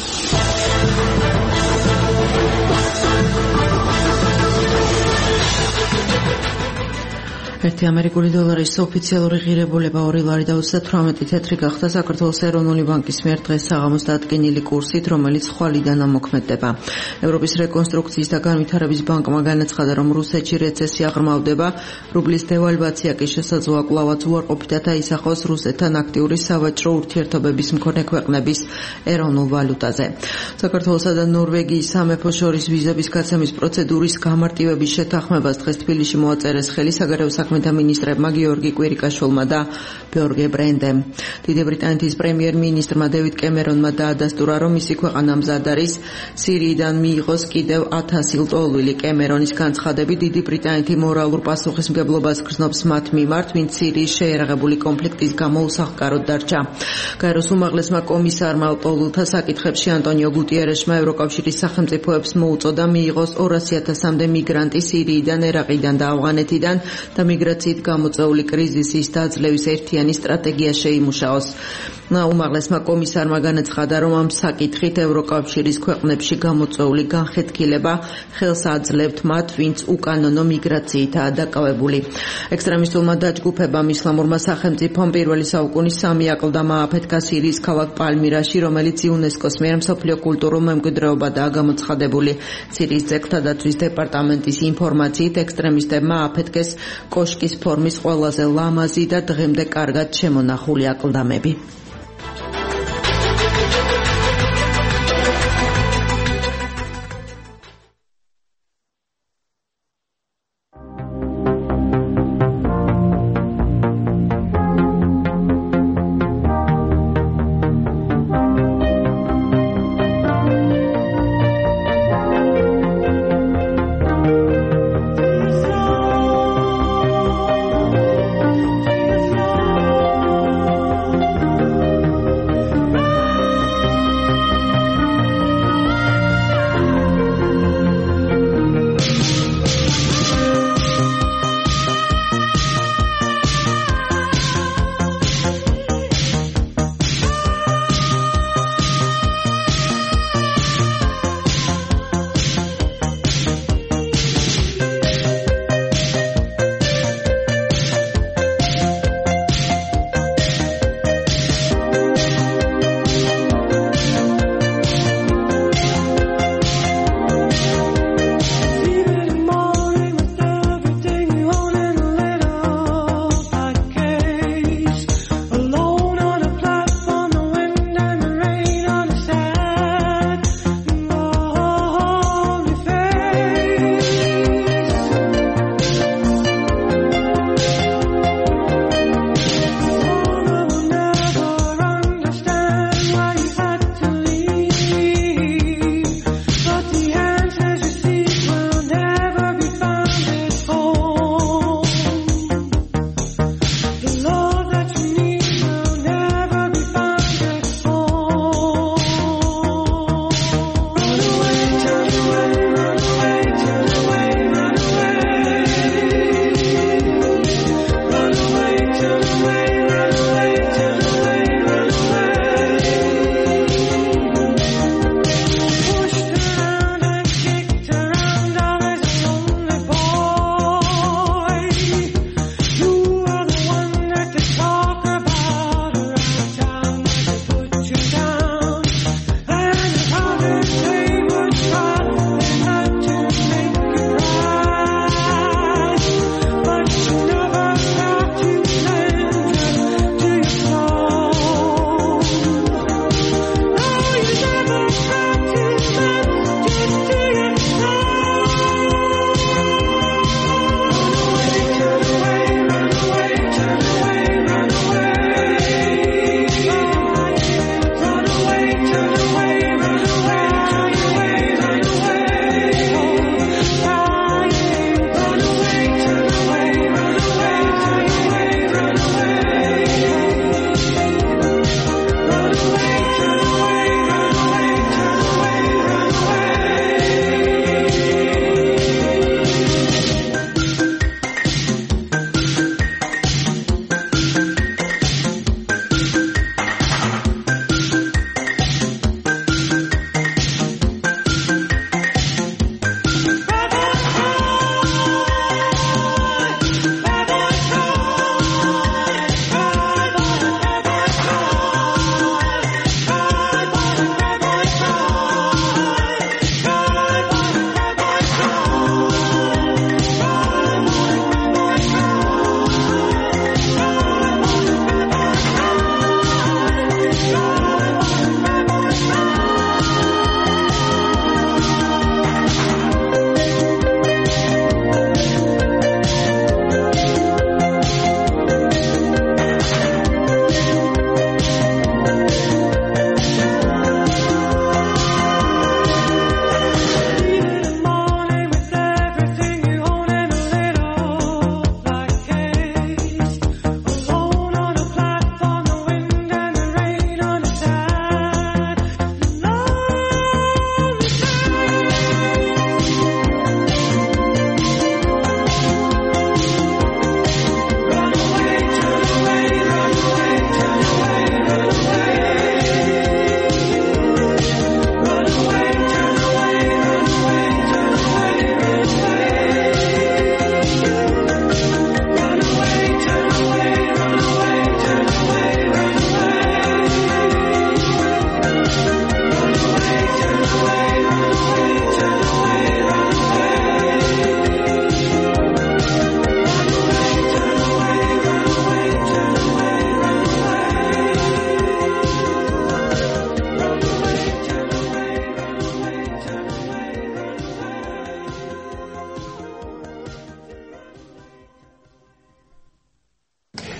ერთი ამერიკული დოლარის ოფიციალური ღირებულება ორი ლარი და ოცდათვრამეტი თეთრი გახდა საქართველოს ეროვნული ბანკის მიერ დღეს საღამოს დადგენილი კურსით, რომელიც ხვალიდან ამოქმედდება. ევროპის რეკონსტრუქციის და განვითარების ბანკმა განაცხადა, რომ რუსეთში რეცესია ღრმავდება, რუბლის დევალვაცია კი შესაძლოა კვლავაც უარყოფითად აისახოს რუსეთთან აქტიური სავაჭრო ურთიერთობების მქონე ქვეყნების ეროვნულ ვალუტაზე. საქართველოსა და ნორვეგიის სამეფოს შორის ვიზების გაცემის პროცედურის გამარტივების შეთანხმებას დღეს თბილისში მოაწერეს ხელი საგარეო საქმეთა მინისტრებმა გიორგი კვირიკაშვილმა და ბიორგე ბრენდემ. დიდი ბრიტანეთის პრემიერ-მინისტრმა დევიდ კემერონმა დაადასტურა, რომ მისი ქვეყანა მზად არის სირიიდან მიიღოს კიდევ ათასი ლტოლვილი. კემერონის განცხადებით დიდი ბრიტანეთი მორალურ პასუხისმგებლობას გრძნობს მათ მიმართ, ვინც სირიის შეერაღებული კონფლიქტის გამო უსახლკაროდ დარჩა. გაეროს უმაღლესმა კომისარმა ლტოლვილთა საკითხებში ანტონიო გუტიერეშმა ევროკავშირის სახელმწიფოებს მოუწოდა მიიღოს ორასი ათასამდე მიგრანტი სირიიდან, ერაყიდან და ავღანეთიდან და მიგრაციით გამოწვეული კრიზისის დაძლევის ერთიანი სტრატეგია შეიმუშაოს. უმაღლესმა კომისარმა განაცხადა, რომ ამ საკითხით ევროკავშირის ქვეყნებში გამოწვეული განხეთქილება ხელს აძლევთ მათ, ვინც უკანონო მიგრაციითაა დაკავებული. ექსტრემისტულმა დაჯგუფებამ ისლამურმა სახელმწიფომ პირველი საუკუნის სამი აკლდამა აფეთქა სირიის ქალაქ პალმირაში, რომელიც იუნესკოს მიერ მსოფლიო კულტურულ მემკვიდრეობადაა გამოცხადებული. სირიის ძეგლთა დაცვის დეპარტამენტის ინფორმაციით ექსტრემისტებმა აფეთქეს კოშკის ფორმის ყველაზე ლამაზი და დღემდე კარგად შემონახული აკლდამები.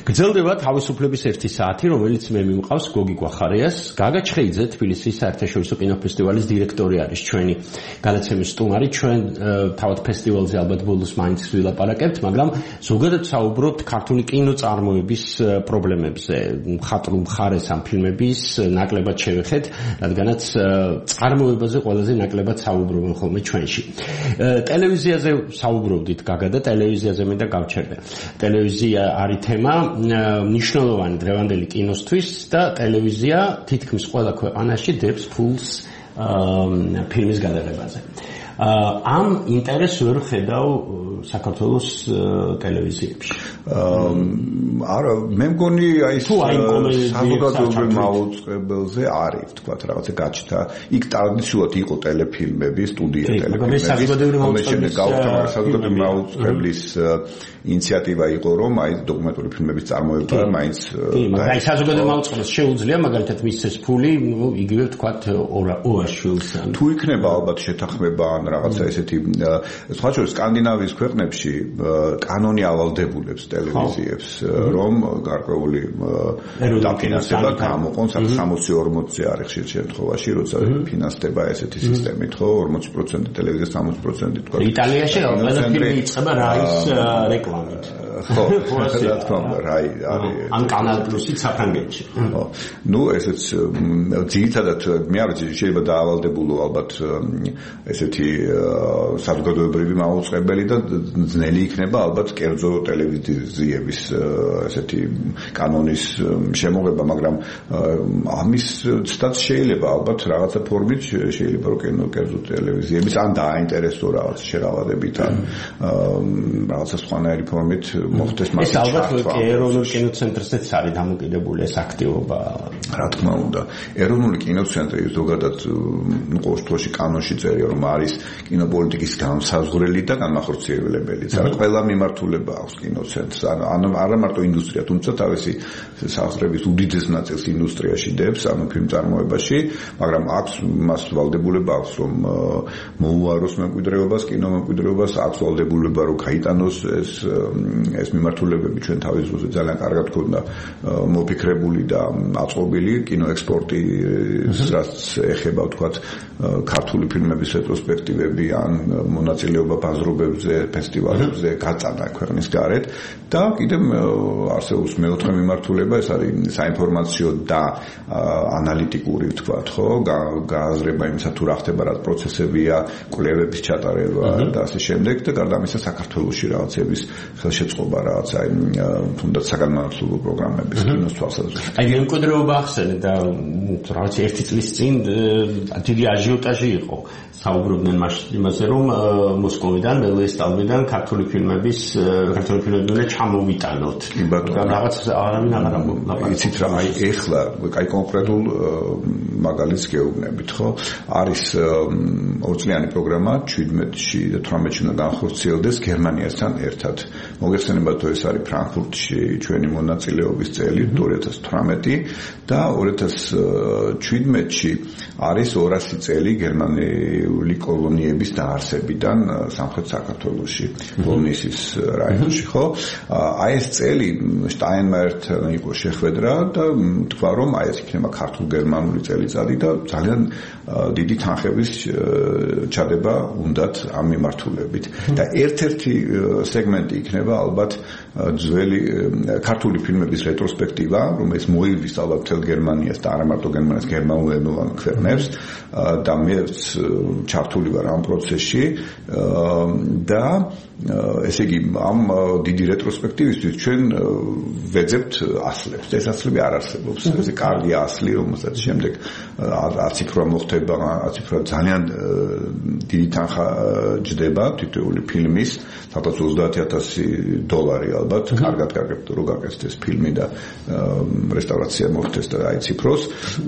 გრძელდება თავისუფლების ერთი საათი, რომელიც მე მიმყავს გოგი გვახარიას. გაგა ჩხეიძე, თბილისის საერთაშორისო კინოფესტივალის დირექტორი არის ჩვენი განაცემის სტუმარი. ჩვენ თავად ფესტივალზე ალბათ ბოლოს მაინც ვილაპარაკებთ, მაგრამ ზოგადად საუბრობთ ქართული კინოწარმოების პრობლემებზე. მხატვრულ მხარეს ამ ფილმების ნაკლებად შევეხეთ, რადგანაც წარმოებაზე ყველაზე ნაკლებად საუბრობენ ხოლმე ჩვენში. ტელევიზიაზე საუბრობდით გაგა და ტელევიზიაზე მე და გავჩერდე. ტელევიზია არის თემა მნიშვნელოვანი დღევანდელი კინოსთვის და ტელევიზია თითქმის ყველა ქვეყანაში დებს ფულს ფილმის გადაღებაზე. ამ ინტერესს ვერ ხედავ საქართველოს ტელევიზიებში. არა, მე მგონი აი საზოგადოებრივ მაუწყებელზე არის, თქვათ, რაღაცა გაჩნდა. იქ ტრადიციულად იყო ტელეფილმები, სტუდია ტელეფილმები. საზოგადოებრივ მაუწყებლის ინიციატივა იყო, რომ აი დოკუმენტური ფილმების წარმოება მაინც კი, მაგრამ აი საზოგადოებრივ მაუწყებელს შეუძლია მაგალითად მისცეს ფული, ნუ იგივე თქვათ ორაშვილს. თუ იქნება ალბათ შეთანხმება ან რაღაცა ესეთი სხვა შორის სკანდინავიის ქვეყნებში კანონი ავალდებულებს ტელევიზიებს რომ გარკვეული დაფინანსება გამოყონ სამოცი ორმოცი არის ხშირ შემთხვევაში როცა ფინანსდება ესეთი სისტემით ხო ორმოცი პროცენტი ტელევიზია სამოცი პროცენტი თქვა იტალიაში ყველა ფილმი იწყება რაის რეკლამით ხო რა თქმა უნდა რაი არის ან კანალ პლუსით საფრანგეთში ხო ნუ ესეც ძირითადად მე არ ვიცი შეიძლება დაავალდებულო ალბათ ესეთი საზოგადოებრივი მაუწყებელი და ძნელი იქნება ალბათ კერძო ტელევიზიების ესეთი კანონის შემოღება, მაგრამ ამის ცდაც შეიძლება ალბათ რაღაცა ფორმით შეიძლება რომ კერძო ტელევიზიების ან დააინტერესო რაღაც შერავადებით ან რაღაცა სხვანაირი ფორმით მოხდეს მას. ეს ალბათ ეროვნულ კინოცენტრზეც არის დამოკიდებული ეს აქტივობა. რა თქმა უნდა, ეროვნული კინოცენტრი ზოგადად ყოველ შემთხვევაში კანონში წერია რომ არის კინოპოლიტიკის განსაზღვრელი და განმახორციელებელი. არა ყველა მიმართულება აქვს კინოცენტრს. ანუ არა მარტო ინდუსტრია, თუმცა თავისი საზღვრების უდიდეს ნაწილს ინდუსტრიაში დებს, ანუ ფილმწარმოებაში, მაგრამ აქვს მას ვალდებულება აქვს რომ მოუაროს მემკვიდრეობას, კინომემკვიდრეობას, აქვს ვალდებულება რომ გაიტანოს ეს ეს მიმართულებები ჩვენ თავის დროზე ძალიან კარგად ქონდა მოფიქრებული და აწყობილი კინოექსპორტის რაც ეხება ვთქვათ ქართული ფილმების რეტროსპექტივები ან მონაწილეობა ბაზრობებზე, ფესტივალებზე გაწანა ქვეყნის გარეთ და კიდევ არსებობს მეოთხე მიმართულება, ეს არის საინფორმაციო და ანალიტიკური ვთქვათ, ხო, გააზრება იმისა თუ რა ხდება, რა პროცესებია, კვლევების ჩატარება და ასე შემდეგ და გარდა ამისა საქართველოში რაღაცების ხელშეწყობა რაღაცა თუნდაც საგანმანათლებლო პროგრამების კინოს თვალსაზრისით. აი მემკვიდრეობა ახსენე და რაღაც ერთი წლის წინ დიდი აჟიოტაჟი იყო. საუბრობდნენ იმაზე, რომ მოსკოვიდან, მელოესტალმიდან ქართული ფილმების ქართული ფილმები უნდა ჩამოვიტანოთ. რაღაც არავინ აღარ ამბობს. იცით რა, აი ეხლა აი კონკრეტულ მაგალითს გეუბნებით, ხო? არის ორწლიანი პროგრამა შვიდმეტში და თვრამეტში უნდა განხორციელდეს გერმანიასთან ერთად. მოგეხსენებათ, ეს არის ფრანკფურტში ჩვენი მონაწილეობის წელი ორი ათას თვრამეტი და ორი ათას შვიდმეტში არის ორასი წელი გერმანიული კოლონიების დაარსებიდან სამხრეთ საქართველოში, ვოლნისის რაიონში, ხო? აი ეს წელი შტაინმაიერთან იყო შეხვედრა და თქვა რომ აი ეს იქნება ქართულ-გერმანული წელიწადი და ძალიან დიდი თანხების ჩადება უნდათ ამ მიმართულებით. და ერთ-ერთი სეგმენტი იქნება ალბათ ძველი ქართული ფილმების რეტროსპექტივა, რომელიც მოიგვის ალბათ მთელ გერმანიას და არა მარტო გერმანიას, გერმანულენოვან ქვეყნებს და მეც ჩართული ვარ ამ პროცესში და ესე იგი ამ დიდი რეტროსპექტივისთვის ჩვენ ვეძებთ ასლებს. ეს ასლები არ არსებობს. ეს კარგი ასლი, რომელსაც შემდეგ აციფრვა მოხდება, აციფრვა ძალიან დიდი თანხა ჯდება თითოეული ფილმის, სადაც ოცდაათი ათასი დოლარი ალბათ, კარგად გაკეთდეს რო გაკეთდეს ფილმი და რესტავრაცია მოხდეს და აიციფროს.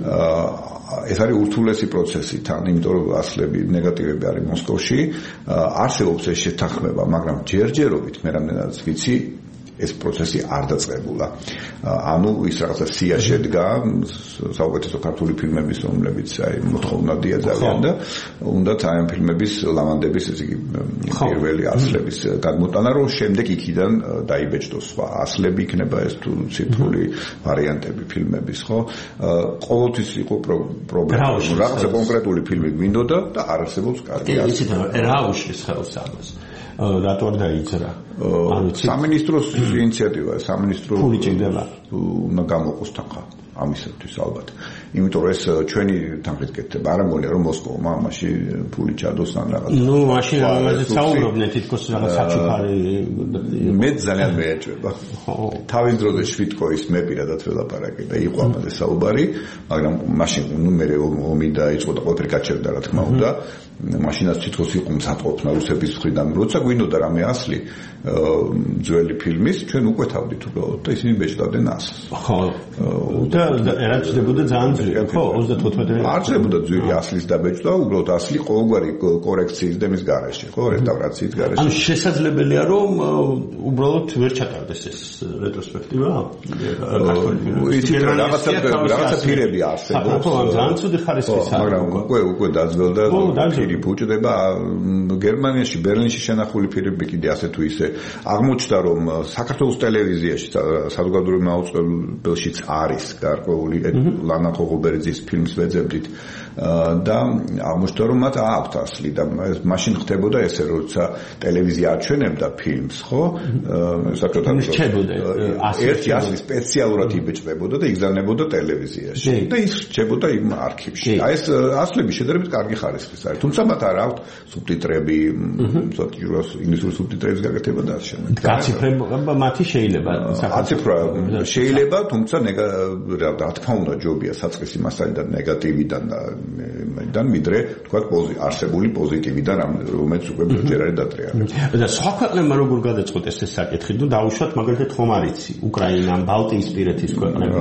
ეს არის ურთულესი პროცესი თან, იმიტომ რომ ასლები ნეგატივები არის მოსკოვში, არსებობს ეს შეთანხმება, მაგრამ ჯერჯერობით მე რამდენადაც ვიცი ეს პროცესი არ დაწყებულა. ანუ ის რაღაცა სია შედგა საუკეთესო ქართული ფილმების, რომლებიც აი მოთხოვნადია ძალიან და უნდათ აი ამ ფილმების ლავანდების ესე იგი პირველი ასლების გადმოტანა, რომ შემდეგ იქიდან დაიბეჭდოს სხვა ასლები იქნება ეს თუ ციფრული ვარიანტები ფილმების, ხო? ყოველთვის იყო პრობლემა. რაღაცა კონკრეტული ფილმი გვინდოდა და არ არსებობს კარგი ასლი. ისეთ რა უშლის ხელს ამას? რატო დაიწერა? ანუ სამინისტროს ინიციატივაა, სამინისტრო ფული ჭირდება. უნდა გამოყოს თანხა ამისათვის ალბათ. იმიტომ რომ ეს ჩვენი თანხით კეთდება, არ მგონია რომ მოსკოვმა ამაში ფული ჩადოს ან რაღაც. ნუ მაშინ რაღაცა საუბრობდნენ თითქოს რაღაც საჩუქარი მე ძალიან მეეჭვება. თავის დროზე შვიტკოის მე პირადად ველაპარაკე და იყო ამაზე საუბარი, მაგრამ მაშინ ნუ მე ომი დაიწყო და ყველაფერი გაჩერდა რა თქმა უნდა. მაშინაც თითქოს იყო მსატყოფნა რუსების მხრიდან, როცა გვინდოდა რამე ასლი ძველი ფილმის, ჩვენ უკვეთავდით უბრალოდ და ისინი ბეჭდავდნენ ასლს. ხო. და რა ჩდებოდა ძალიან ძვირი, ხო, ოცდათხუთმეტი არ ჩდებოდა ძვირი ასლის დაბეჭდა, უბრალოდ ასლი ყოველგვარი კორექციის და მის garaში, ხო, რესტავრაციის garaში. ანუ შესაძლებელია რომ უბრალოდ ვერ ჩატარდეს ეს რეტროსპექტივა? იცით რაღაცა რაღაცა პირები არსებობს. ხო, ძალიან ცუდი ხარისხის არის. მაგრამ უკვე უკვე დაძველდა პირი ფუჭდება გერმანიაში, ბერლინში შენახული ფილმები კიდე ასე თუ ისე აღმოჩნდა რომ საქართველოს ტელევიზიაში საზოგადოებრივ მაუწყებელშიც არის გარკვეული ლანა ხოღობერძის ფილმს ვეძებდით და აღმოჩნდა რომ მათ აქვთ ასლი და მაშინ ხდებოდა ესე როცა ტელევიზია აჩვენებდა ფილმს, ხო? საბჭოთა ერთი ასლი სპეციალურად იბეჭდებოდა და იგზავნებოდა ტელევიზიაში და ის რჩებოდა იმ არქივში. აი ეს ასლები შედარებით კარგი ხარისხის არის. თუმცა მათ არ აქვთ სუბტიტრები, სუბტიტრებს ინგლისური სუბტიტრების გაკეთება და შემდეგ. გაციფრება მათი შეიძლება გაციფრა შეიძლება, თუმცა რა თქმა უნდა ჯობია საწყისი მასალიდან ნეგატივიდან და მიდრე თქვა არსებული პოზიტივიდან რომელიც უკვე ჯერ არის დატრიალებული. და სხვა ქვეყნებმა როგორ გადაწყვეტეს ეს საკითხი? ნუ დაუშვათ მაგალითად ხომ არიცი უკრაინამ, ბალტიისპირეთის ქვეყნებმა.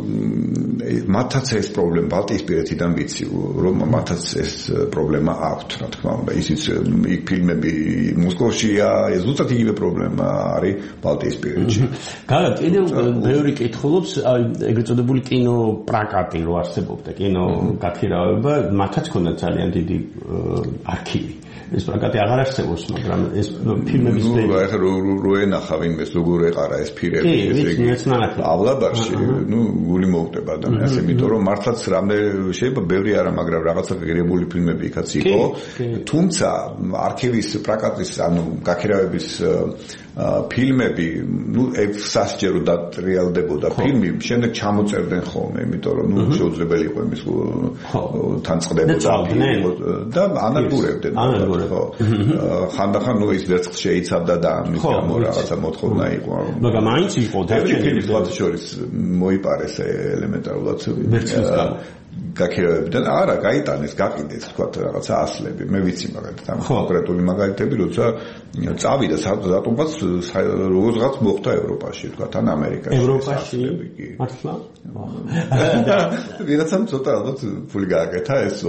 მათაც ეს პრობლემა ბალტიისპირეთიდან ვიცი, რომ მათაც ეს პრობლემა აქვთ, რა თქმა უნდა. ისიც იქ ფილმები მოსკოვშია, ეს ზუსტად იგივე პრობლემა არის ბალტიისპირეთში. გადა კიდევ ბევრი კითხულობს, აი ეგრეთ წოდებული კინო პრაკატი რო არსებობდა, კინო გაქირავება, მათაც ქონდა ძალიან დიდი არქივი. ეს პრაკატი აღარ არსებობს, მაგრამ ეს ფილმების ნუ ახლა რო ენახა ვინმეს როგორ ეყარა ეს ფილმები, ესე იგი ავლაბარში, ნუ გული მოუხდება ადამიანს, იმიტომ რომ მართლაც რამდენი შეიძლება ბევრი არა, მაგრამ რაღაცა ღირებული ფილმები იქაც იყო, თუმცა არქივის პრაკატის, ანუ გაქირავების ფილმები, ნუ სასჯერო დატრიალდებოდა ფილმი, შემდეგ ჩამოწერდნენ ხოლმე, იმიტომ რომ ნუ შეუძლებელი იყო იმის თან წყდებოდა და ანადგურებდნენ. ხო. ხანდახან ნუ ის ვერცხლ შეიცავდა და ამის გამო რაღაცა მოთხოვნა იყო. მაგრამ მაინც იყო დარჩენილი ფილმის შორის მოიპარეს ელემენტარულად გაქირავებიდან არა გაიტანეს, გაყიდეს თქვა რაღაცა ასლები. მე ვიცი მაგალითად ამ კონკრეტული მაგალითები, როცა წავიდა სატომბაც როგორღაც მოხდა ევროპაში, თქვა თან ამერიკაში. ევროპაში? მართლა? ვიღაცამ ცოტა ალბათ ფული გააკეთა ეს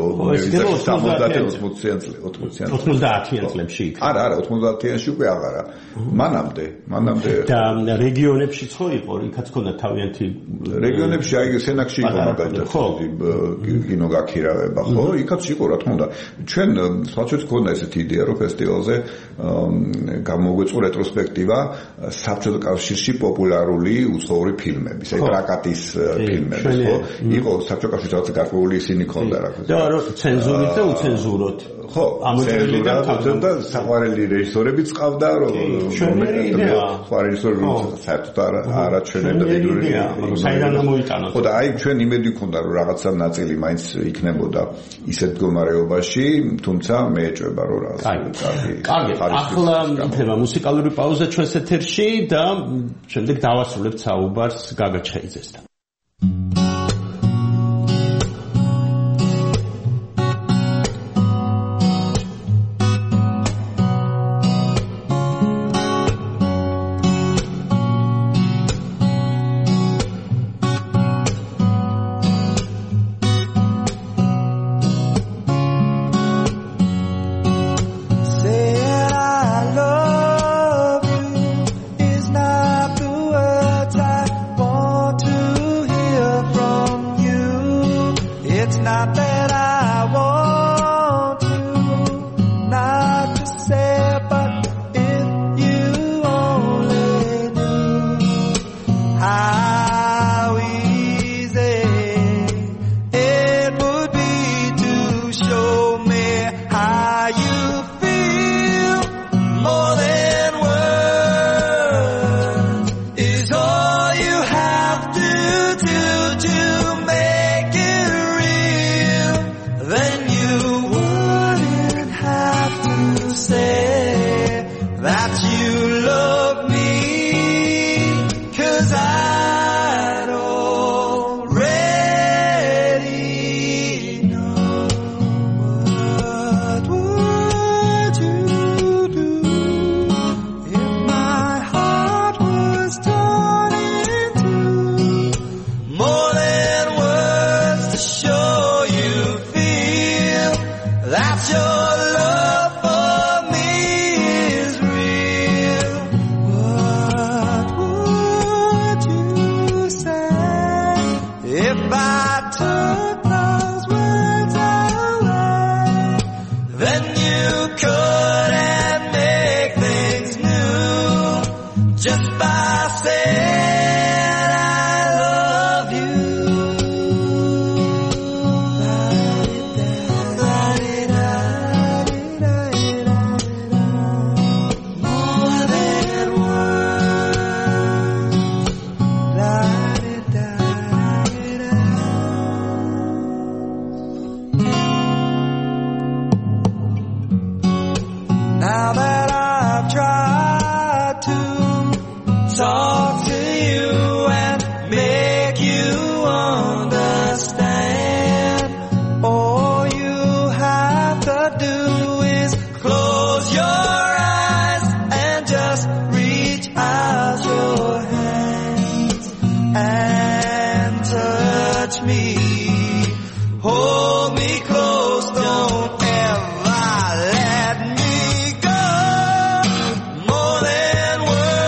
ოცდაათიან წლებში იქ. არა, არა, ოცდაათიანში უკვე აღარა. მანამდე, მანამდე. და რეგიონებშიც ხო იყო, იქაც ქონდა თავიანთი რეგიონებში აი სენაკში იყო მაგალითად. ხო. კინო გაქირავება, ხო? იქაც იყო, რა თქმა უნდა. ჩვენ სხვაჩვენს ქონდა ესეთი იდეა, რომ ფესტივალზე გამოგვეწყო რეტროსპექტივა საბჭოთა კავშირში პოპულარული უცხოური ფილმების, აი პრაკატის ფილმების, ხო? იყო საბჭოთა კავშირში რაღაც გარკვეული ისინი ქონდა რა. და რო ცენზურით და უცენზუროთ. ხო, ამოწერილი და და საყვარელი რეჟისორებიც ყავდა, რომ სხვა რეჟისორები საერთოდ არ აჩვენებდა დიდური. საიდან მოიტანოთ. ხო და აი ჩვენ იმედი გქონდა, რომ რაღაცა ნაწილი მაინც იქნებოდა ისეთ მდგომარეობაში, თუმცა მე ეჭვება რომ რაღაც კარგი. კარგი. ახლა იქნება მუსიკალური პაუზა ჩვენს ეთერში და შემდეგ დავასრულებთ საუბარს გაგა ჩხეიძესთან. Say I love you is not just by saying I love you. More than now that I've tried to talk to you and make you understand, all you have to do is close your eyes and just reach out your hands and touch me, hold me close, don't ever let me go. More than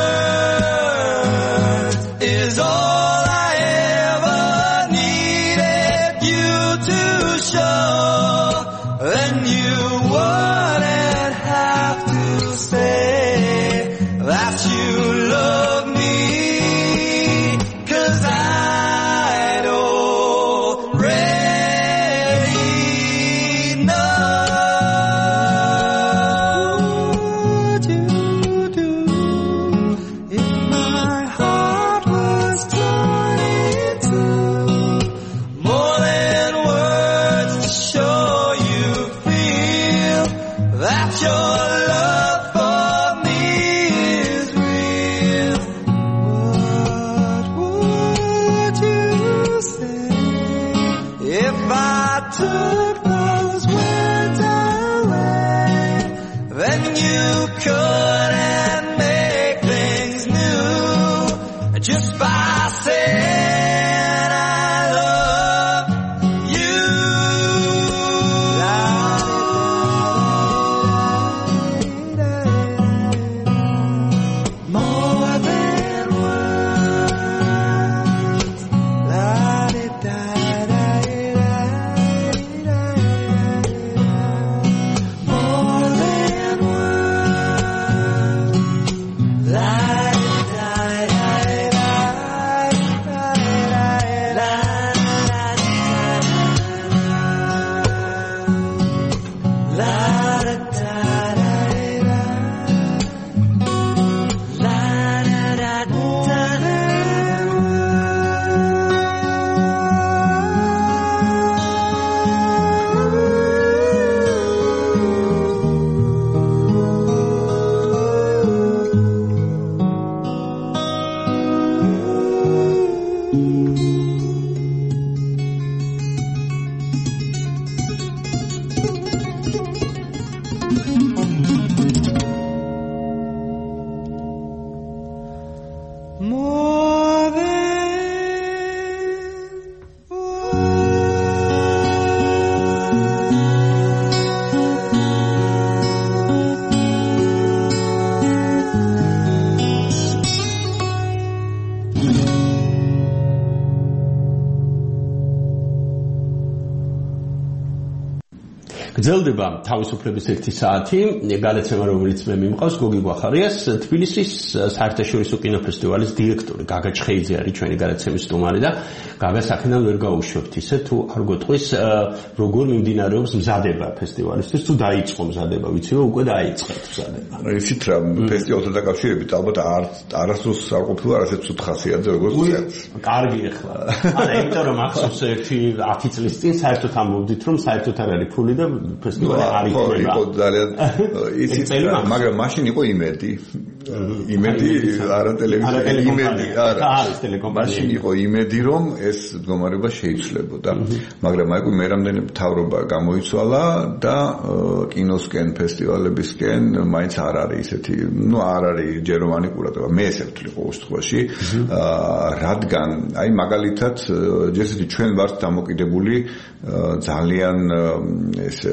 words is all I ever needed you to show. Then you wouldn't have to say that you love me, 'cause I'd already know. What you do if my heart was torn in two? More than words to show you feel that your love for me is real. What would you say if I took those words away? Then you couldn't make things new just by saying I love you. More than words. More than words. გრძელდება თავისუფლების ერთი საათი, გადაცემა რომელიც მე მიმყავს გოგი გვახარიას, თბილისის საერთაშორისო კინოფესტივალის დირექტორი გაგა ჩხეიძე არის ჩვენი გადაცემის სტუმარი და გაგას აქედან ვერ გავუშვებთ ისე თუ არ გეტყვის როგორ მიმდინარეობს მზადება ფესტივალისთვის, თუ დაიწყო მზადება, ვიცი რომ უკვე დაიწყეთ მზადება. იცით რა, ფესტივალთან დაკავშირებით ალბათ არ არასდროს არ ყოფილა ასეთ ცუდ ხასიათზე როგორც წელს. კარგი ახლა. არა, იმიტომ რომ ახსოვს ერთი ათი წლის წინ საერთოდ ამბობდით რომ საერთოდ არ არის ფული და ფესტივალი არ იქნება. იყო ძალიან იცით, მაგრამ მაშინ იყო იმედი. იმედი არა ტელევიზია, იმედი არა. არის ტელეკომპანია. მაშინ იყო იმედი რომ ეს მდგომარეობა შეიცვლებოდა. მაგრამ აი მე რამდენი მთავრობა გამოიცვალა და კინოსკენ, ფესტივალებისკენ მაინც არ არის ისეთი, ну არ არის ჯეროვანი ყურადღება. მე ესე ვთვლი ყოველ შემთხვევაში, რადგან აი მაგალითად ჯერ ისეთი ჩვენ ვართ დამოკიდებული ძალიან ესე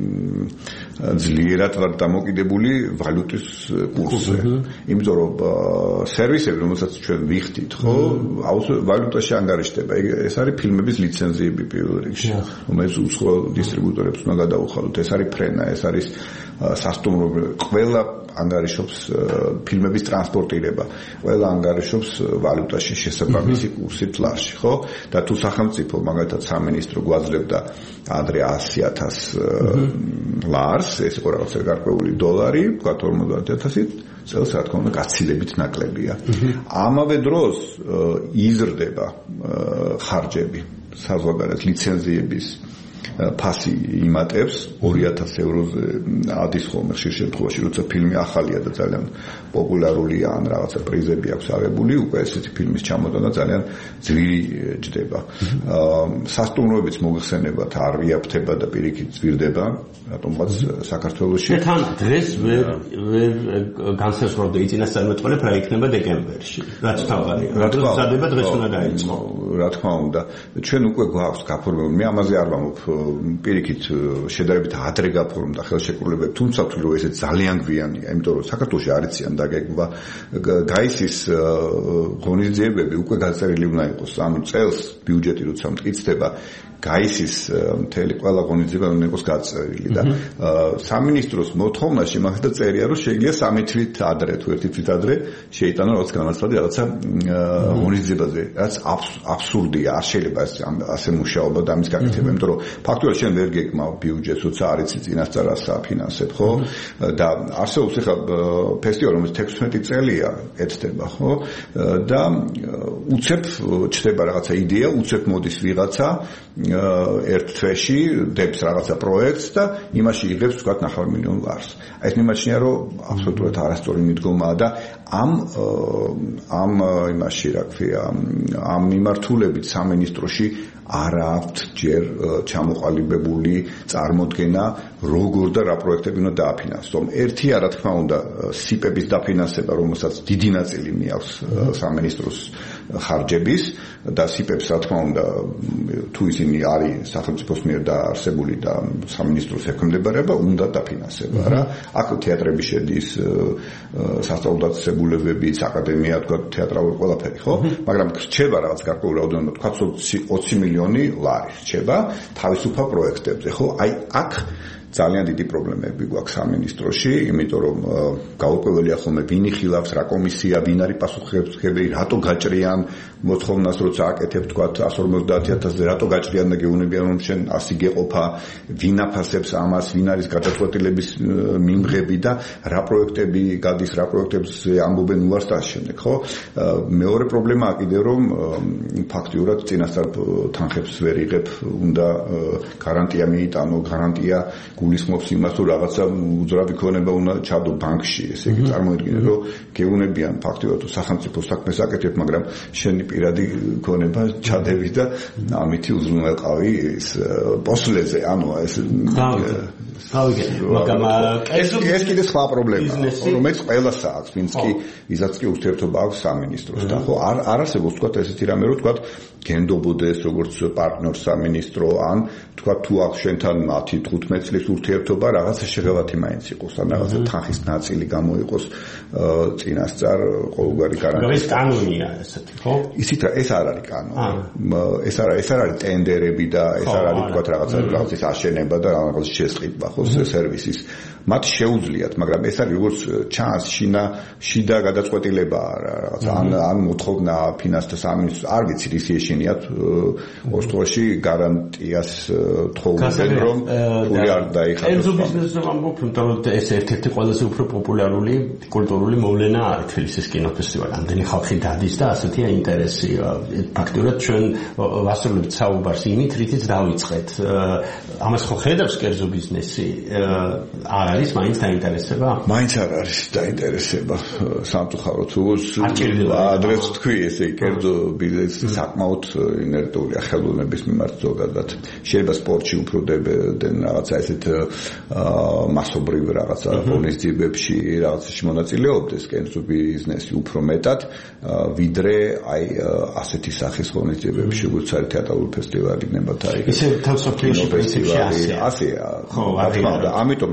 ძლიერად ვართ დამოკიდებული ვალუტის კურსზე. იმიტომ რომ სერვისები, რომელსაც ჩვენ ვიხდით, ხო, ვალუტაში ანგარიშდება. ეს არის ფილმების ლიცენზიები პირველ რიგში, რომელიც უცხო დისტრიბუტორებს უნდა გადაუხადოთ. ეს არის ფრენა, ეს არის სასტუმროები. ყველა ანგარიშობს ფილმების ტრანსპორტირება, ყველა ანგარიშობს ვალუტაში შესაბამისი კურსით ლარში, ხო? და თუ სახელმწიფო მაგალითად სამინისტრო გვაძლევდა ადრე ასი ათასი ლარს, ეს იყო რაღაცა გარკვეული დოლარი, თქვა ორმოცდაათ ათასი წელს რა თქმა უნდა გაცილებით ნაკლებია. ამავე დროს იზრდება ხარჯები საზღვარგარეთ ლიცენზიების ფასი იმატებს ორი ათასი ევროზე ადის ხოლმე ხშირ შემთხვევაში, როცა ფილმი ახალია და ძალიან პოპულარულია ან რაღაცა პრიზები აქვს აღებული, უკვე ესეთი ფილმის ჩამოტანა ძალიან ძვირი ჯდება. სასტუმროებიც მოიხსენებათ არ იაფთება და პირიქით ძვირდება, რატომღაც საქართველოში. თან დღეს ვერ ვერ განსაზღვრავდა იწინასწარმეტყველებ რა იქნება დეკემბერში. რაც თავარია. რა თქმა დღეს უნდა დაიწყო. რა თქმა უნდა. ჩვენ უკვე გვაქვს გაფორმებული. მე ამაზე არ ვამბობ პირიქით შედარებით ადრე გაფორმდა ხელშეკრულებები, თუმცა თუ რომ ესე ძალიან გვიანია, იმიტომ რომ საქართველოში არ იციან დაგეგმვა გაისის ღონისძიებები უკვე გაწერილი უნდა იყოს, ანუ წელს ბიუჯეტი როცა მტკიცდება გაისის მთელი ყველა ღონისძიება უნდა იყოს გაწერილი და სამინისტროს მოთხოვნაში მაგალითად წერია რომ შეიძლება სამი თვით ადრე თუ ერთი თვით ადრე შეიტანო რაღაც განაცხადი რაღაცა ღონისძიებაზე, რაც აბსურდია, არ შეიძლება ასე მუშაობა და ამის გაკეთება, იმიტომ რომ ფაქტობრივად შენ ვერ გეკმავ ბიუჯეტს, როცა არ იცი წინასწარ რას აფინანსებ, ხო? და არსებობს ახლა ფესტივალი, რომელიც თექვსმეტი წელია ეთდება, ხო? და უცებ ჩდება რაღაცა იდეა, უცებ მოდის ვიღაცა ერთ თვეში დებს რაღაცა პროექტს და იმაში იღებს თქვა ნახევარ მილიონ ლარს. ეს მიმაჩნია რომ აბსოლუტურად არასწორი მიდგომაა და ამ ამ იმაში რა ქვია ამ მიმართულებით სამინისტროში არ აქვთ ჯერ ჩამოყალიბებული წარმოდგენა როგორ და რა პროექტები უნდა დააფინანსონ. ერთია რა თქმა უნდა სიპების დაფინანსება, რომელსაც დიდი ნაწილი მიაქვს სამინისტროს ხარჯების და სიპებს რა თქმა უნდა თუ ისინი არის სახელმწიფოს მიერ დაარსებული და სამინისტროს ექვემდებარება, უნდა დაფინანსება რა. აქ თეატრები შედის, სასწავლო დაწესებულებები, აკადემია, თქვა თეატრალური ყველაფერი, ხო? მაგრამ რჩება რაღაც გარკვეული რაოდენობა, თქვა ოცი მილიონი ლარი რჩება თავისუფალ პროექტებზე, ხო? აი აქ ძალიან დიდი პრობლემები გვაქვს სამინისტროში, იმიტომ რომ გაურკვეველია ხოლმე ვინ იხილავს, რა კომისია, ვინ არის პასუხისმგებელი, რატო გაჭრიან მოთხოვნას, როცა აკეთებ თქვა εκατს ორმოცდაათი ათასზე, რატო გაჭრიან და გეუბნებიან რომ შენ ასი გეყოფა, ვინ აფასებს ამას, ვინ არის გადაწყვეტილების მიმღები და რა პროექტები გადის, რა პროექტებზე ამბობენ უარს და შემდეგ, ხო? მეორე პრობლემაა კიდევ რომ ფაქტიურად წინასწარ თანხებს ვერ იღებ, უნდა გარანტია მიიტანო, გარანტია გულისხმობს იმას, რომ რაღაცა უძრავი ქონება უნდა ჩადო ბანკში, ესე იგი წარმოიდგინე, რომ გეუბნებიან ფაქტიურად თუ სახელმწიფო საქმეს აკეთებ, მაგრამ შენი პირადი ქონება ჩადები და ამითი უზრუნველყავი ეს პოსლეზე, ანუ ეს მაგრამ ეს კიდე სხვა პრობლემაა, რომელიც ყველას აქვს, ვინც კი ვისაც კი ურთიერთობა აქვს სამინისტროსთან, ხო? არ არ არსებობს თქვა ესეთი რამე, რომ თქვა გენდობოდეს როგორც პარტნიორ სამინისტრო, ან თქვა თუ აქვს შენთან ათი თხუთმეტი წლის ურთიერთობა, რაღაცა შეღავათი მაინც იყოს, ან რაღაცა თანხის ნაწილი გამოიყოს წინასწარ ყოველგვარი გარანტია. ეს კანონია ესეთი, ხო? ისიც რა, ეს არ არის კანონი. ეს არ ეს არ არის ტენდერები და ეს არ არის თქვა რაღაცა რაღაცის აშენება და რაღაც შესყიდვა, ხო, სერვისის. მათ შეუძლიათ, მაგრამ ეს არის როგორც ჩანს შინა შიდა გადაწყვეტილება რაღაცა ან ან მოთხოვნა ფინანსთა სამინისტროს, არ ვიცი ის ეშინიათ ოსტოში გარანტიას თხოვდნენ რომ ფული არ დაიხადოს. ეზო ბიზნესზე ვამბობ, რომ ეს ერთ-ერთი ყველაზე უფრო პოპულარული კულტურული მოვლენა არის თბილისის კინოფესტივალი. ამდენი ხალხი დადის და ასეთია ინტერესი. ფაქტობრივად ჩვენ ვასრულებთ საუბარს იმით, რითიც დავიწყეთ. ამას ხო ხედავს კერძო ბიზნესი? არ არის მაინც დაინტერესება? მაინც არ არის დაინტერესება სამწუხაროდ, როგორც ადრეც თქვი, ესე კერძო ბიზნესი საკმაოდ ინერტულია ხელოვნების მიმართ ზოგადად. შეიძლება სპორტში უფრო დებენ რაღაცა ესეთ მასობრივ რაღაცა ღონისძიებებში, რაღაცაში მონაწილეობდეს კერძო ბიზნესი უფრო მეტად, ვიდრე აი ასეთი სახის ღონისძიებებში, როგორც არის თეატრალური ფესტივალი, იქნება და ისე თავსოფლიოში პრინციპში ასეა. ასეა. ხო, რა თქმა უნდა, ამიტომ ჩვენ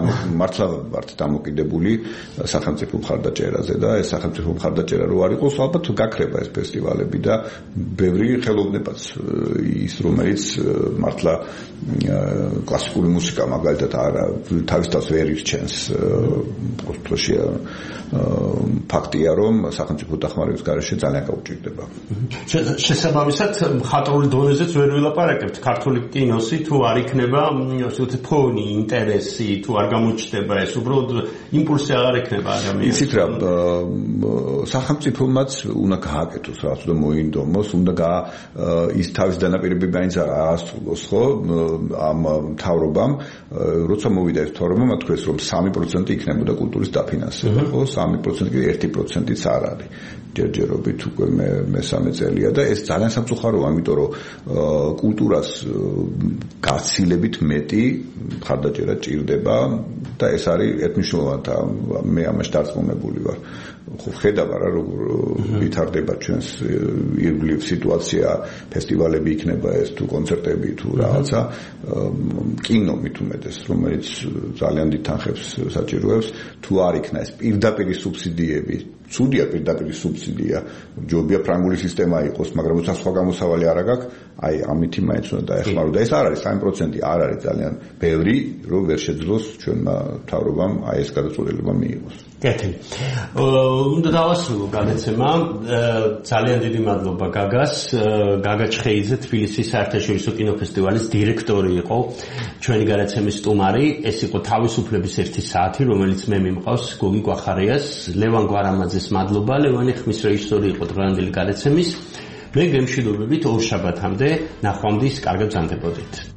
მართლა ვართ დამოკიდებული სახელმწიფო მხარდაჭერაზე და ეს სახელმწიფო მხარდაჭერა რო არ იყოს, ალბათ გაქრება ეს ფესტივალები და ბევრი ხელოვნებაც ის რომელიც მართლა კლასიკური მუსიკა მაგალითად არა თავის თავს ვერ ირჩენს პროსტოშია ფაქტია რომ სახელმწიფო დახმარების გარეშე ძალიან გაუჭირდება. შესაბამისად მხატვრული დონეზეც ვერ ვილაპარაკებთ ქართული კინოსი თუ არ იქნება ასეთი ფონი ინტერესი თუ არ გამოჩნდება ეს უბრალოდ იმპულსი აღარ ექნება ადამიანს. იცით რა სახელმწიფომაც უნდა გააკეთოს რა თქმა უნდა მოინდომოს უნდა ის თავის დანაპირებები მაინც აასრულოს ხო ამ მთავრობამ როცა მოვიდა ეს მთავრობა მათ თქვეს რომ სამი პროცენტი იქნებოდა კულტურის დაფინანსება ხო სამი პროცენტი კი ერთი პროცენტიც არ არის ჯერჯერობით უკვე მე მესამე წელია და ეს ძალიან სამწუხაროა ამიტომ რომ კულტურას გაცილებით მეტი მხარდაჭერა ჭირდება და ეს არის ერთმნიშვნელოვანად მე ამაში დარწმუნებული ვარ ხო ხედავ რა როგორ ვითარდება ჩვენს ირგვლივ სიტუაცია ფესტივალები იქნება ეს თუ კონცერტები თუ რაღაცა კინო მით უმეტეს რომელიც ძალიან დიდ თანხებს საჭიროებს თუ არ იქნა ეს პირდაპირი სუბსიდიები ცუდია პირდაპირი სუბსიდია ჯობია ფრანგული სისტემა იყოს მაგრამ უცა სხვა გამოსავალი არ აქვს აი ამითი მაინც უნდა დაეხმარო და ეს არ არის სამი პროცენტი არ არის ძალიან ბევრი რომ ვერ შეძლოს ჩვენმა მთავრობამ აი ეს გადაწყვეტილება მიიღოს კეთილი უნდა დავასრულო გადაცემა ძალიან დიდი მადლობა გაგას გაგა ჩხეიძე თბილისის საერთაშორისო კინოფესტივალის დირექტორი იყო ჩვენი გადაცემის სტუმარი ეს იყო თავისუფლების ერთი საათი რომელიც მე მიმყავს გოგი კვახარიას ლევან გვარამაძეს მადლობა ლევანი ხმის რეჟისორი იყო დღევანდელი გადაცემის მე გემშვიდობებით ორ შაბათამდე ნახვამდის კარგად ბრძანდებოდით